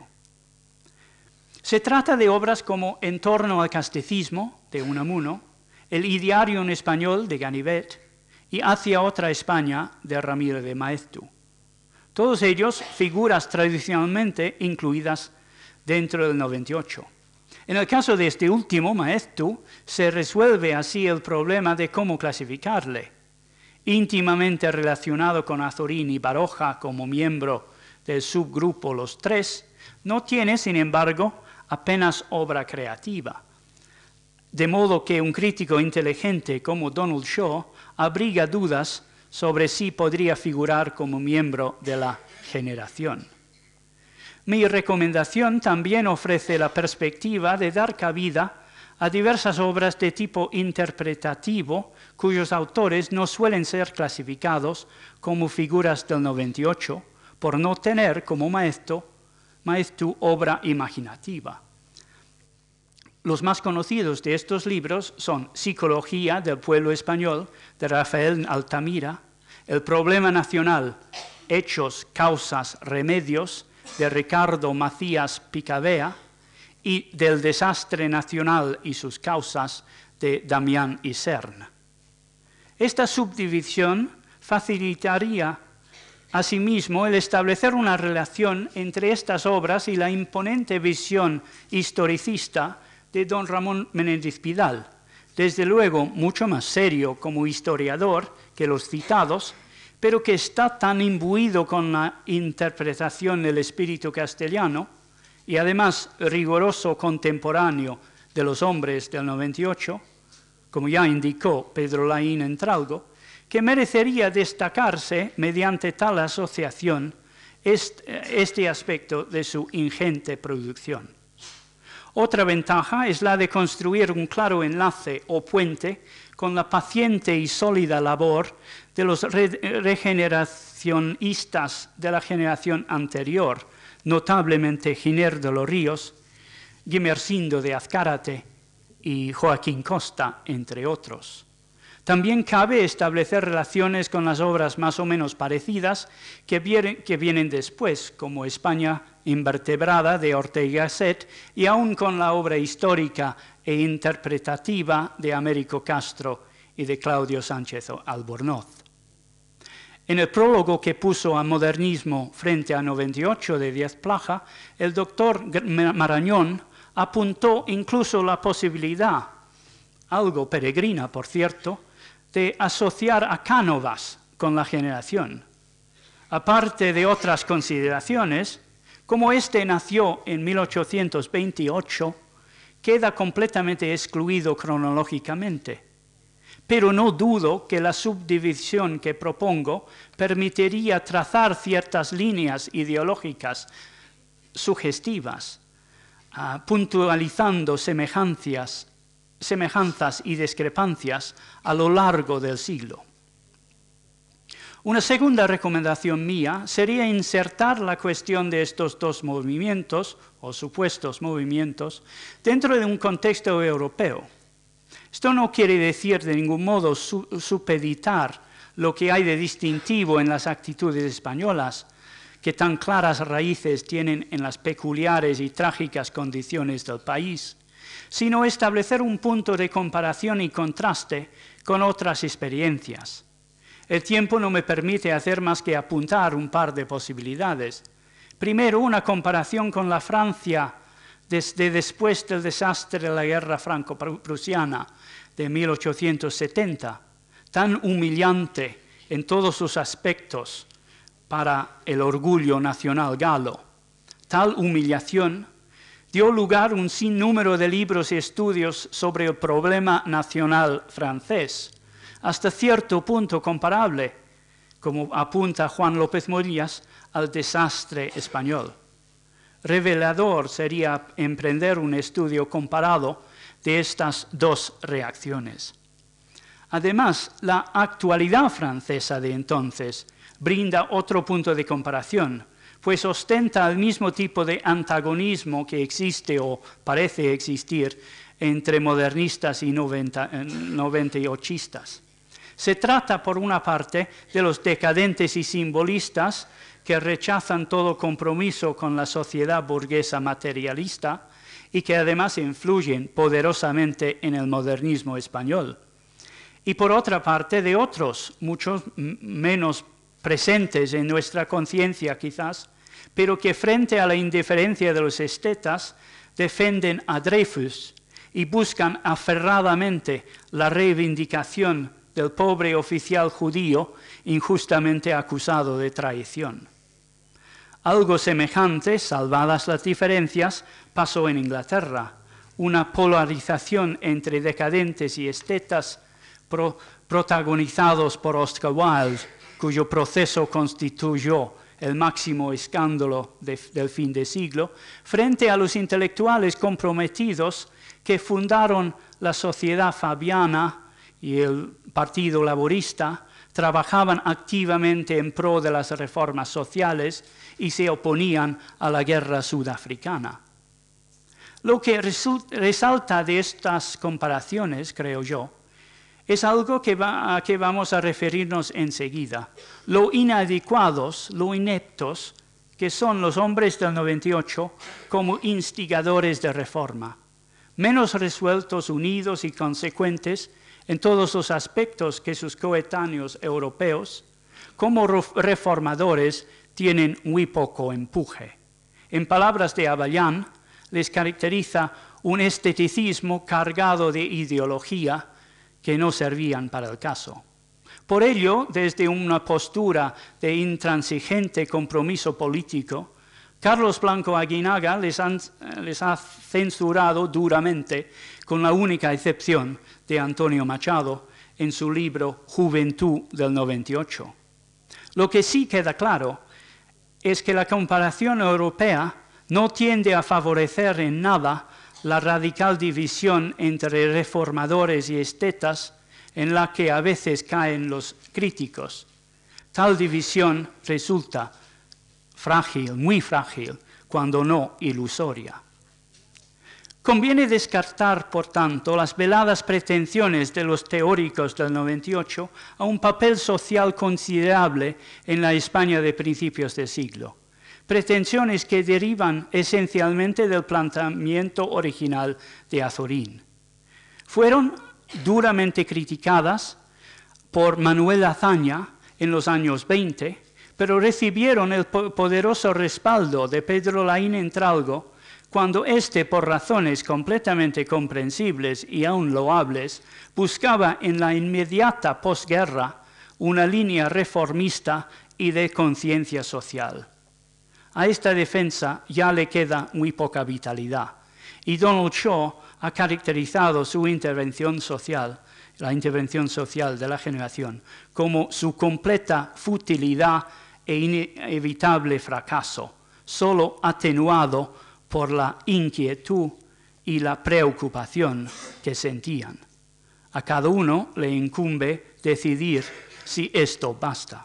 Se trata de obras como En torno al casticismo, de Unamuno, El ideario en español, de Ganivet, y Hacia otra España, de Ramírez de Maeztu. Todos ellos figuras tradicionalmente incluidas dentro del noventa y ocho. En el caso de este último, Maeztu, se resuelve así el problema de cómo clasificarle. Íntimamente relacionado con Azorín y Baroja como miembro del subgrupo Los Tres, no tiene, sin embargo, apenas obra creativa. De modo que un crítico inteligente como Donald Shaw abriga dudas sobre si podría figurar como miembro de la generación. Mi recomendación también ofrece la perspectiva de dar cabida a diversas obras de tipo interpretativo cuyos autores no suelen ser clasificados como figuras del noventa y ocho por no tener como maestro, maestro obra imaginativa. Los más conocidos de estos libros son Psicología del pueblo español, de Rafael Altamira, El problema nacional, Hechos, causas, remedios, de Ricardo Macías Picabea, y Del desastre nacional y sus causas, de Damián Isern. Esta subdivisión facilitaría asimismo el establecer una relación entre estas obras y la imponente visión historicista de don Ramón Menéndez Pidal, desde luego mucho más serio como historiador que los citados, pero que está tan imbuido con la interpretación del espíritu castellano y además riguroso contemporáneo de los hombres del noventa y ocho, como ya indicó Pedro Laín Entralgo, que merecería destacarse mediante tal asociación este, este aspecto de su ingente producción. Otra ventaja es la de construir un claro enlace o puente con la paciente y sólida labor de los re regeneracionistas de la generación anterior, notablemente Giner de los Ríos, Guimersindo de Azcárate y Joaquín Costa, entre otros. También cabe establecer relaciones con las obras más o menos parecidas que vienen, que vienen después, como España invertebrada de Ortega y Gasset, y aún con la obra histórica e interpretativa de Américo Castro y de Claudio Sánchez Albornoz. En el prólogo que puso a Modernismo frente a noventa y ocho de Díaz Plaja, el doctor Marañón apuntó incluso la posibilidad, algo peregrina por cierto, de asociar a Cánovas con la generación. Aparte de otras consideraciones, como este nació en mil ochocientos veintiocho, queda completamente excluido cronológicamente. Pero no dudo que la subdivisión que propongo permitiría trazar ciertas líneas ideológicas sugestivas, uh, puntualizando semejanzas, semejanzas y discrepancias a lo largo del siglo. Una segunda recomendación mía sería insertar la cuestión de estos dos movimientos, o supuestos movimientos, dentro de un contexto europeo. Esto no quiere decir de ningún modo su supeditar lo que hay de distintivo en las actitudes españolas, que tan claras raíces tienen en las peculiares y trágicas condiciones del país, sino establecer un punto de comparación y contraste con otras experiencias. El tiempo no me permite hacer más que apuntar un par de posibilidades. Primero, una comparación con la Francia desde después del desastre de la guerra franco-prusiana de mil ochocientos setenta, tan humillante en todos sus aspectos para el orgullo nacional galo. Tal humillación dio lugar a un sinnúmero de libros y estudios sobre el problema nacional francés, hasta cierto punto comparable, como apunta Juan López Morillas, al desastre español. Revelador sería emprender un estudio comparado de estas dos reacciones. Además, la actualidad francesa de entonces brinda otro punto de comparación, pues ostenta el mismo tipo de antagonismo que existe o parece existir entre modernistas y noventa y ochistas. Se trata, por una parte, de los decadentes y simbolistas que rechazan todo compromiso con la sociedad burguesa materialista y que además influyen poderosamente en el modernismo español. Y por otra parte, de otros, muchos menos presentes en nuestra conciencia quizás, pero que frente a la indiferencia de los estetas defienden a Dreyfus y buscan aferradamente la reivindicación del pobre oficial judío injustamente acusado de traición. Algo semejante, salvadas las diferencias, pasó en Inglaterra, una polarización entre decadentes y estetas pro protagonizados por Oscar Wilde, cuyo proceso constituyó el máximo escándalo de, del fin de siglo, frente a los intelectuales comprometidos que fundaron la Sociedad Fabiana y el Partido Laborista, trabajaban activamente en pro de las reformas sociales y se oponían a la guerra sudafricana. Lo que resalta de estas comparaciones, creo yo, es algo que va, a que vamos a referirnos enseguida. Lo inadecuados, lo ineptos, que son los hombres del noventa y ocho como instigadores de reforma, menos resueltos, unidos y consecuentes en todos los aspectos que sus coetáneos europeos, como reformadores, tienen muy poco empuje. En palabras de Abellán, les caracteriza un esteticismo cargado de ideología que no servían para el caso. Por ello, desde una postura de intransigente compromiso político, Carlos Blanco Aguinaga les, han, les ha censurado duramente, con la única excepción de Antonio Machado, en su libro Juventud del noventa y ocho. Lo que sí queda claro es que la comparación europea no tiende a favorecer en nada la radical división entre reformadores y estetas en la que a veces caen los críticos. Tal división resulta frágil, muy frágil, cuando no ilusoria. Conviene descartar, por tanto, las veladas pretensiones de los teóricos del noventa y ocho a un papel social considerable en la España de principios de siglo. Pretensiones que derivan esencialmente del planteamiento original de Azorín. Fueron duramente criticadas por Manuel Azaña en los años veinte, pero recibieron el poderoso respaldo de Pedro Laín Entralgo cuando éste, por razones completamente comprensibles y aún loables, buscaba en la inmediata posguerra una línea reformista y de conciencia social. A esta defensa ya le queda muy poca vitalidad, y Donald Shaw ha caracterizado su intervención social, la intervención social de la generación, como su completa futilidad e inevitable fracaso, solo atenuado por la inquietud y la preocupación que sentían. A cada uno le incumbe decidir si esto basta.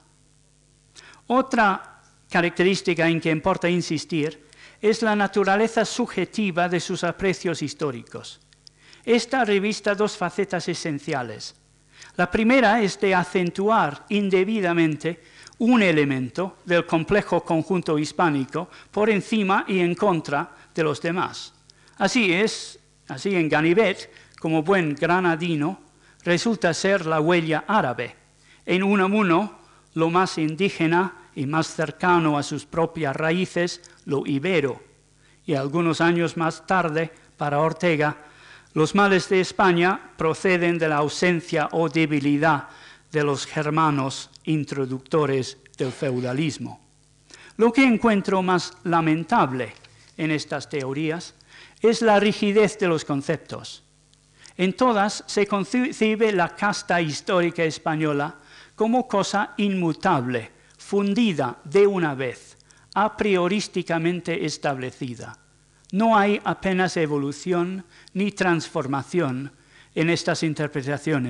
Otra característica en que importa insistir es la naturaleza subjetiva de sus aprecios históricos. Esta revista dos facetas esenciales. La primera es de acentuar indebidamente un elemento del complejo conjunto hispánico por encima y en contra de los demás. Así es, así en Ganivet, como buen granadino, resulta ser la huella árabe. En Unamuno, lo más indígena y más cercano a sus propias raíces, lo ibero. Y algunos años más tarde, para Ortega, los males de España proceden de la ausencia o debilidad de los germanos introductores del feudalismo. Lo que encuentro más lamentable en estas teorías es la rigidez de los conceptos. En todas se concibe la casta histórica española como cosa inmutable, fundida de una vez, a priorísticamente establecida. No hay apenas evolución ni transformación en estas interpretaciones,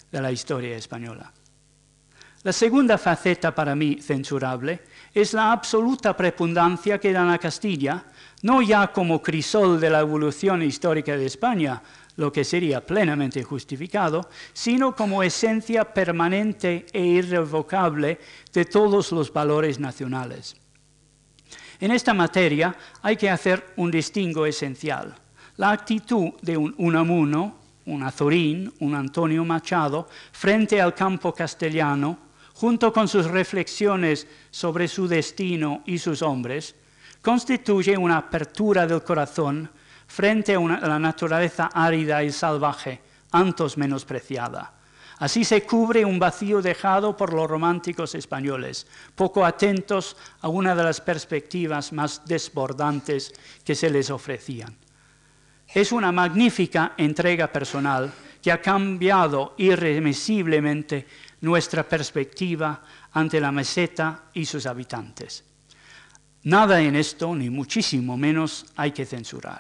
de la historia española. La segunda faceta para mí censurable es la absoluta preponderancia que dan a Castilla, no ya como crisol de la evolución histórica de España, lo que sería plenamente justificado, sino como esencia permanente e irrevocable de todos los valores nacionales. En esta materia hay que hacer un distingo esencial. La actitud de un Unamuno, un Azorín, un Antonio Machado, frente al campo castellano, junto con sus reflexiones sobre su destino y sus hombres, constituye una apertura del corazón frente a, una, a la naturaleza árida y salvaje, antes menospreciada. Así se cubre un vacío dejado por los románticos españoles, poco atentos a una de las perspectivas más desbordantes que se les ofrecían. Es una magnífica entrega personal que ha cambiado irremisiblemente nuestra perspectiva ante la meseta y sus habitantes. Nada en esto, ni muchísimo menos, hay que censurar.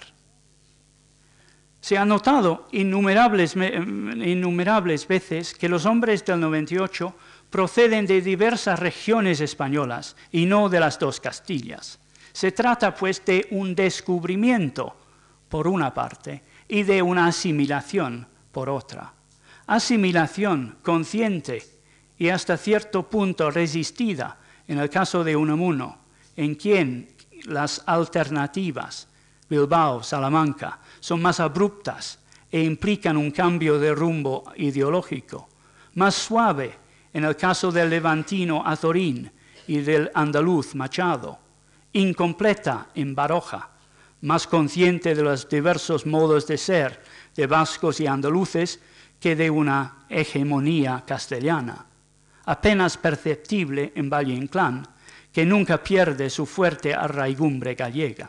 Se ha notado innumerables, innumerables veces que los hombres del noventa y ocho proceden de diversas regiones españolas y no de las dos Castillas. Se trata, pues, de un descubrimiento, por una parte, y de una asimilación, por otra. Asimilación consciente y hasta cierto punto resistida, en el caso de Unamuno, en quien las alternativas, Bilbao, Salamanca, son más abruptas e implican un cambio de rumbo ideológico, más suave en el caso del levantino Azorín y del andaluz Machado, incompleta en Baroja, más consciente de los diversos modos de ser de vascos y andaluces que de una hegemonía castellana, apenas perceptible en Valle Inclán, que nunca pierde su fuerte arraigumbre gallega.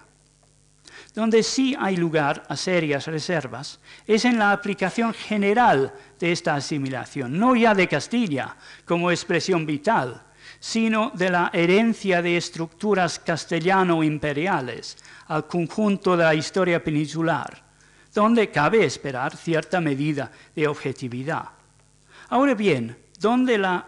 Donde sí hay lugar a serias reservas es en la aplicación general de esta asimilación, no ya de Castilla como expresión vital, sino de la herencia de estructuras castellano-imperiales al conjunto de la historia peninsular, donde cabe esperar cierta medida de objetividad. Ahora bien, donde la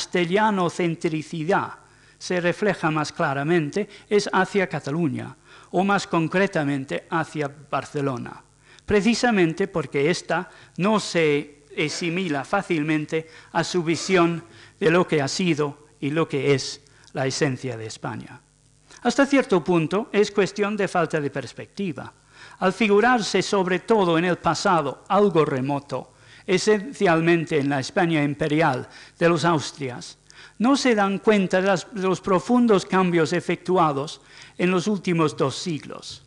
castellano-centricidad se refleja más claramente es hacia Cataluña, o más concretamente hacia Barcelona, precisamente porque ésta no se asimila fácilmente a su visión de lo que ha sido y lo que es la esencia de España. Hasta cierto punto es cuestión de falta de perspectiva. Al figurarse sobre todo en el pasado algo remoto, esencialmente en la España imperial de los Austrias, no se dan cuenta de, las, de los profundos cambios efectuados en los últimos dos siglos.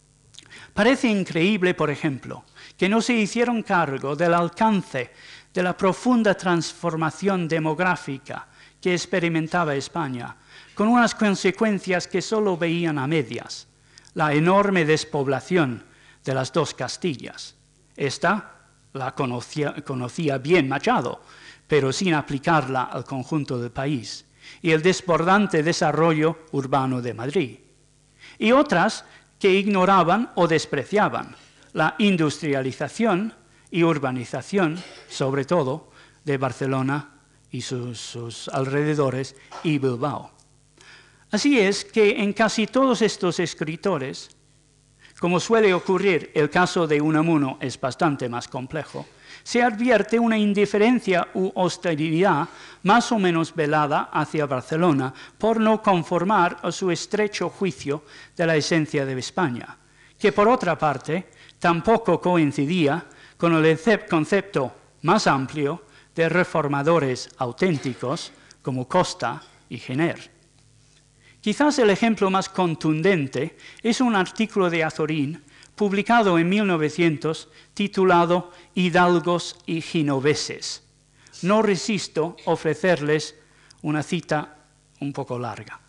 Parece increíble, por ejemplo, que no se hicieron cargo del alcance de la profunda transformación demográfica que experimentaba España, con unas consecuencias que solo veían a medias: la enorme despoblación de las dos Castillas. Esta la conocía, conocía bien Machado, pero sin aplicarla al conjunto del país, y el desbordante desarrollo urbano de Madrid. Y otras que ignoraban o despreciaban la industrialización y urbanización, sobre todo, de Barcelona y sus, sus alrededores y Bilbao. Así es que en casi todos estos escritores, como suele ocurrir, el caso de Unamuno es bastante más complejo, se advierte una indiferencia u hostilidad más o menos velada hacia Barcelona por no conformar a su estrecho juicio de la esencia de España, que por otra parte tampoco coincidía con el concepto más amplio de reformadores auténticos como Costa y Jenner. Quizás el ejemplo más contundente es un artículo de Azorín publicado en mil novecientos, titulado Hidalgos y Genoveses. No resisto ofrecerles una cita un poco larga.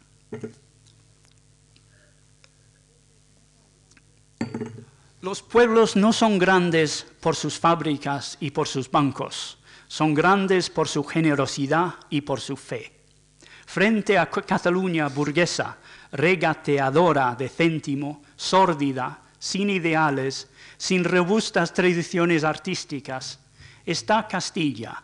Los pueblos no son grandes por sus fábricas y por sus bancos, son grandes por su generosidad y por su fe. Frente a Cataluña burguesa, regateadora de céntimo, sórdida, sin ideales, sin robustas tradiciones artísticas, está Castilla,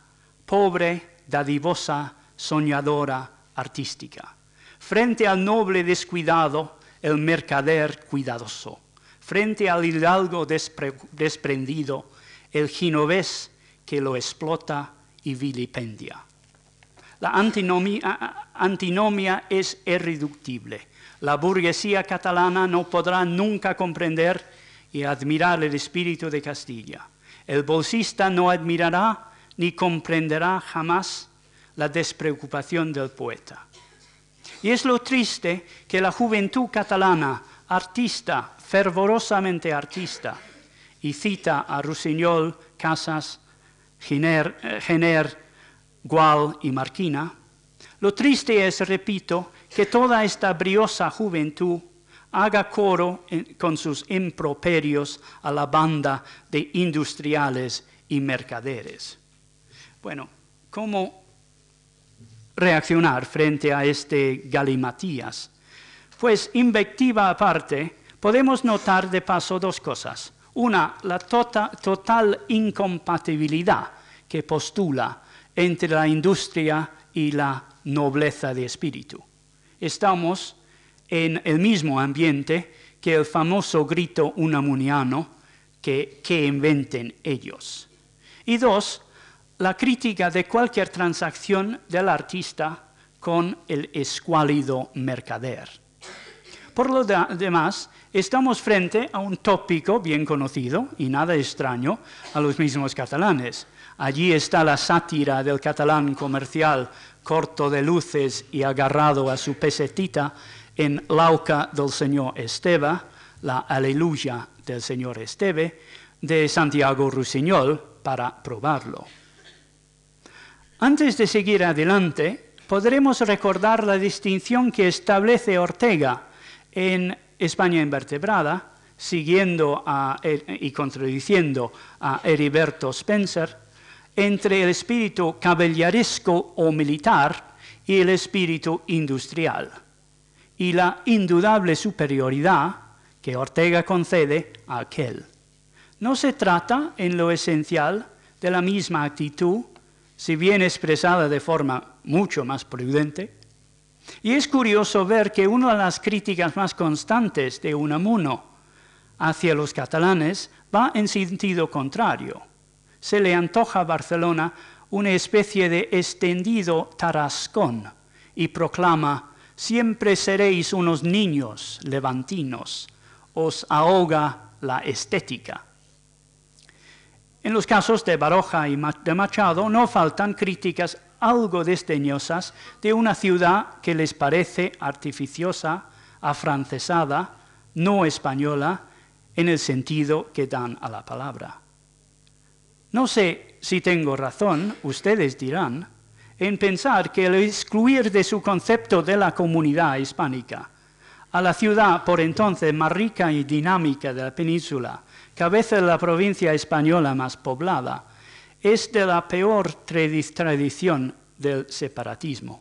pobre, dadivosa, soñadora, artística. Frente al noble descuidado, el mercader cuidadoso. Frente al hidalgo despre desprendido, el genovés que lo explota y vilipendia. La antinomia, antinomia es irreductible. La burguesía catalana no podrá nunca comprender y admirar el espíritu de Castilla. El bolsista no admirará ni comprenderá jamás la despreocupación del poeta. Y es lo triste que la juventud catalana, artista, fervorosamente artista, y cita a Rusiñol, Casas, Giner, Gener, Gual y Marquina, lo triste es, repito, que toda esta briosa juventud haga coro en, con sus improperios a la banda de industriales y mercaderes. Bueno, ¿cómo reaccionar frente a este galimatías? Pues, invectiva aparte, podemos notar de paso dos cosas. Una, la tota, total incompatibilidad que postula entre la industria y la nobleza de espíritu. Estamos en el mismo ambiente que el famoso grito unamuniano que, que inventen ellos. Y dos, la crítica de cualquier transacción del artista con el escuálido mercader. Por lo de demás, estamos frente a un tópico bien conocido y nada extraño a los mismos catalanes. Allí está la sátira del catalán comercial, corto de luces y agarrado a su pesetita en L'auca del señor Esteve, la Aleluya del señor Esteve, de Santiago Rusiñol, para probarlo. Antes de seguir adelante, podremos recordar la distinción que establece Ortega en España invertebrada, siguiendo a, y contradiciendo a Heriberto Spencer, entre el espíritu caballeresco o militar y el espíritu industrial, y la indudable superioridad que Ortega concede a aquel. No se trata, en lo esencial, de la misma actitud, si bien expresada de forma mucho más prudente, y es curioso ver que una de las críticas más constantes de Unamuno hacia los catalanes va en sentido contrario. Se le antoja a Barcelona una especie de extendido tarascón y proclama: siempre seréis unos niños levantinos, os ahoga la estética. En los casos de Baroja y de Machado no faltan críticas algo desdeñosas de una ciudad que les parece artificiosa, afrancesada, no española, en el sentido que dan a la palabra. No sé si tengo razón, ustedes dirán, en pensar que el excluir de su concepto de la comunidad hispánica a la ciudad por entonces más rica y dinámica de la península, cabeza de la provincia española más poblada, es de la peor tradición del separatismo.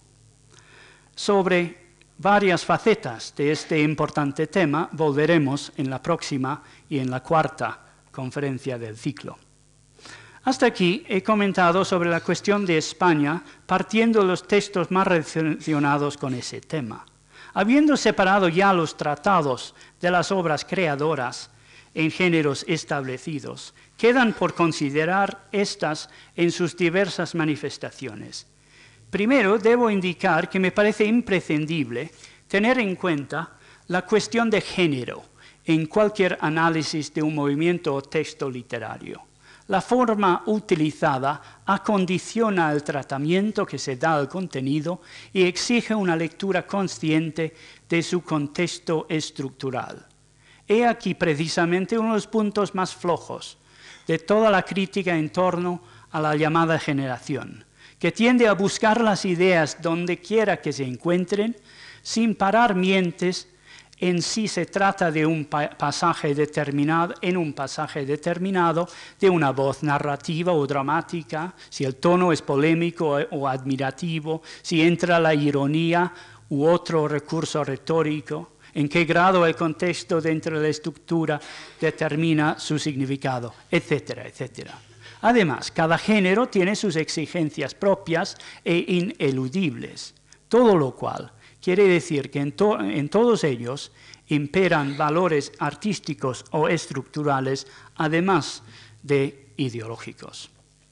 Sobre varias facetas de este importante tema volveremos en la próxima y en la cuarta conferencia del ciclo. Hasta aquí he comentado sobre la cuestión de España partiendo de los textos más relacionados con ese tema. Habiendo separado ya los tratados de las obras creadoras en géneros establecidos, quedan por considerar estas en sus diversas manifestaciones. Primero, debo indicar que me parece imprescindible tener en cuenta la cuestión de género en cualquier análisis de un movimiento o texto literario. La forma utilizada acondiciona el tratamiento que se da al contenido y exige una lectura consciente de su contexto estructural. He aquí precisamente uno de los puntos más flojos de toda la crítica en torno a la llamada generación, que tiende a buscar las ideas donde quiera que se encuentren, sin parar mientes en si se trata de un pasaje determinado, en un pasaje determinado, de una voz narrativa o dramática, si el tono es polémico o admirativo, si entra la ironía u otro recurso retórico, en qué grado el contexto dentro de la estructura determina su significado, etcétera, etcétera. Además, cada género tiene sus exigencias propias e ineludibles, todo lo cual quiere decir que en, to en todos ellos imperan valores artísticos o estructurales, además de ideológicos.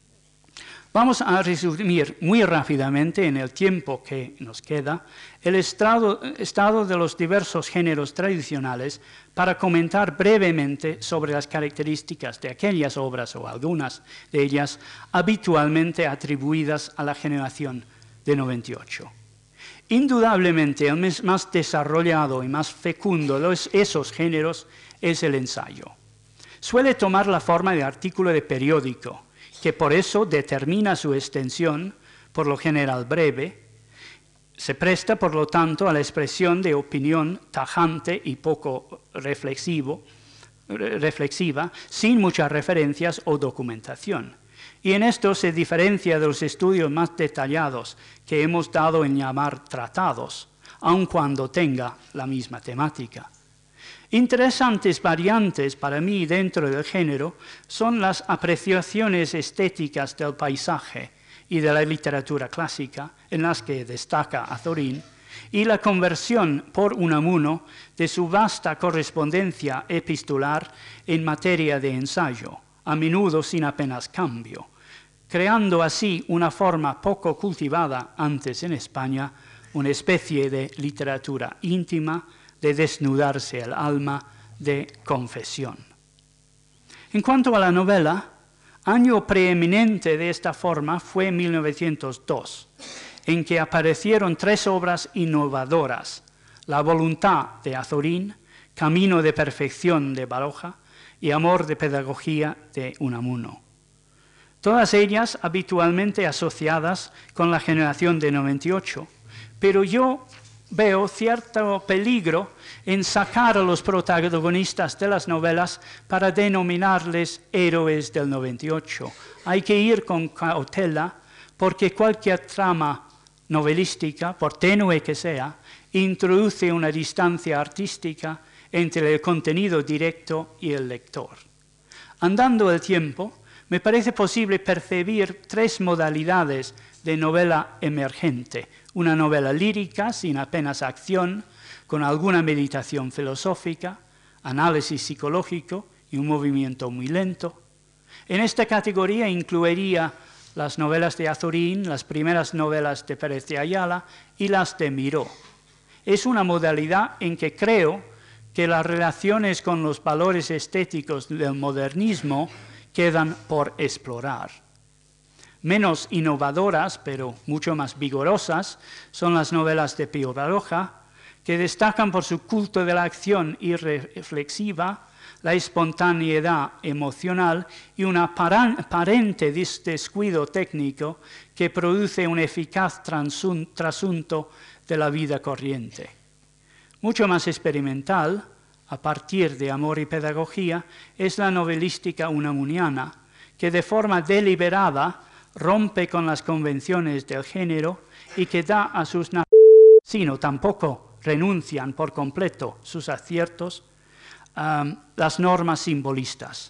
Vamos a resumir muy rápidamente, en el tiempo que nos queda, el estado, estado de los diversos géneros tradicionales para comentar brevemente sobre las características de aquellas obras o algunas de ellas habitualmente atribuidas a la generación de noventa y ocho. Indudablemente, el más desarrollado y más fecundo de esos géneros es el ensayo. Suele tomar la forma de artículo de periódico, que por eso determina su extensión, por lo general breve, se presta, por lo tanto, a la expresión de opinión tajante y poco reflexivo, reflexiva, sin muchas referencias o documentación. Y en esto se diferencia de los estudios más detallados que hemos dado en llamar tratados, aun cuando tenga la misma temática. Interesantes variantes para mí dentro del género son las apreciaciones estéticas del paisaje y de la literatura clásica, en las que destaca Azorín, y la conversión por Unamuno de su vasta correspondencia epistolar en materia de ensayo, a menudo sin apenas cambio, creando así una forma poco cultivada antes en España, una especie de literatura íntima, de desnudarse el alma, de confesión. En cuanto a la novela, año preeminente de esta forma fue mil novecientos dos, en que aparecieron tres obras innovadoras: La voluntad de Azorín, Camino de perfección de Baroja y Amor de pedagogía de Unamuno. Todas ellas habitualmente asociadas con la generación de noventa y ocho, pero yo veo cierto peligro en sacar a los protagonistas de las novelas para denominarles héroes del noventa y ocho. Hay que ir con cautela porque cualquier trama novelística, por tenue que sea, introduce una distancia artística entre el contenido directo y el lector. Andando el tiempo, me parece posible percibir tres modalidades de novela emergente: una novela lírica sin apenas acción, con alguna meditación filosófica, análisis psicológico y un movimiento muy lento. En esta categoría incluiría las novelas de Azorín, las primeras novelas de Pérez de Ayala y las de Miró. Es una modalidad en que creo que las relaciones con los valores estéticos del modernismo quedan por explorar. Menos innovadoras, pero mucho más vigorosas, son las novelas de Pío Baroja, que destacan por su culto de la acción irreflexiva, la espontaneidad emocional y un aparente descuido técnico que produce un eficaz trasunto de la vida corriente. Mucho más experimental, a partir de Amor y pedagogía, es la novelística unamuniana, que de forma deliberada rompe con las convenciones del género y que da a sus narradores, sino tampoco renuncian por completo sus aciertos, um, las normas simbolistas.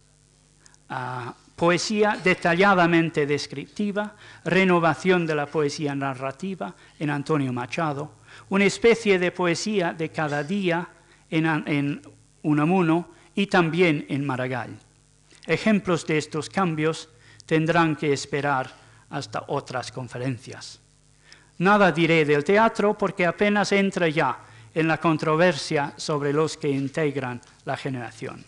Uh, poesía detalladamente descriptiva, renovación de la poesía narrativa en Antonio Machado, una especie de poesía de cada día en, en Unamuno y también en Maragall. Ejemplos de estos cambios tendrán que esperar hasta otras conferencias. Nada diré del teatro porque apenas entra ya en la controversia sobre los que integran la generación.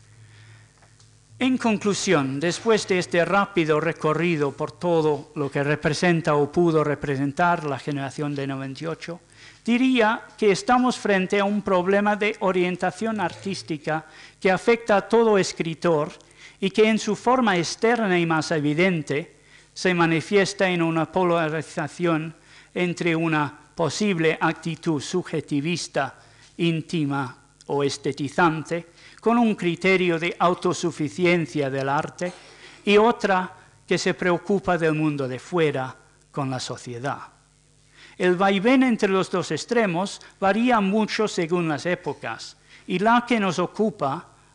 En conclusión, después de este rápido recorrido por todo lo que representa o pudo representar la generación de noventa y ocho, diría que estamos frente a un problema de orientación artística que afecta a todo escritor y que en su forma externa y más evidente se manifiesta en una polarización entre una posible actitud subjetivista, íntima o estetizante, con un criterio de autosuficiencia del arte, y otra que se preocupa del mundo de fuera, con la sociedad. El vaivén entre los dos extremos varía mucho según las épocas, y la que nos ocupa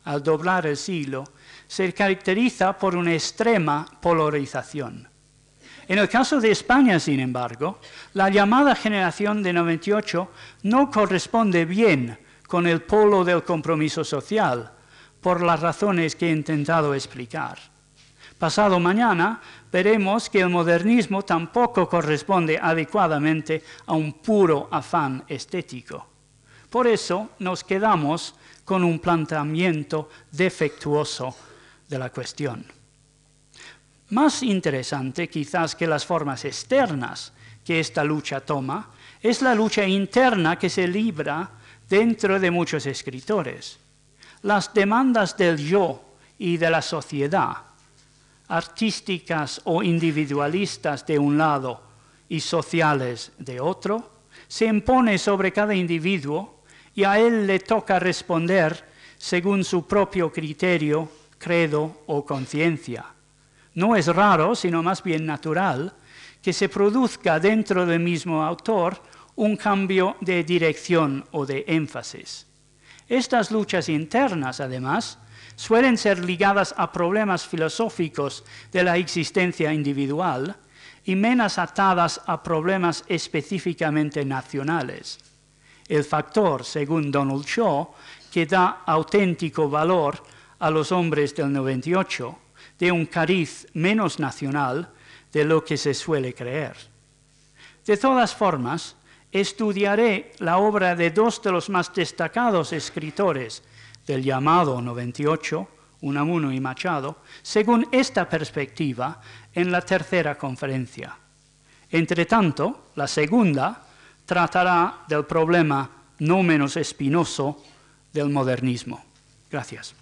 al doblar el siglo, se caracteriza por una extrema polarización. En el caso de España, sin embargo, la llamada generación de noventa y ocho no corresponde bien con el polo del compromiso social, por las razones que he intentado explicar. Pasado mañana veremos que el modernismo tampoco corresponde adecuadamente a un puro afán estético. Por eso nos quedamos con un planteamiento defectuoso de la cuestión. Más interesante quizás que las formas externas que esta lucha toma, es la lucha interna que se libra dentro de muchos escritores. Las demandas del yo y de la sociedad, artísticas o individualistas de un lado y sociales de otro, se impone sobre cada individuo y a él le toca responder según su propio criterio, credo o conciencia. No es raro, sino más bien natural, que se produzca dentro del mismo autor un cambio de dirección o de énfasis. Estas luchas internas, además, suelen ser ligadas a problemas filosóficos de la existencia individual y menos atadas a problemas específicamente nacionales. El factor, según Donald Shaw, que da auténtico valor a los hombres del noventa y ocho, de un cariz menos nacional de lo que se suele creer. De todas formas, estudiaré la obra de dos de los más destacados escritores del llamado noventa y ocho, Unamuno y Machado, según esta perspectiva en la tercera conferencia. Entre tanto, la segunda tratará del problema no menos espinoso del modernismo. Gracias.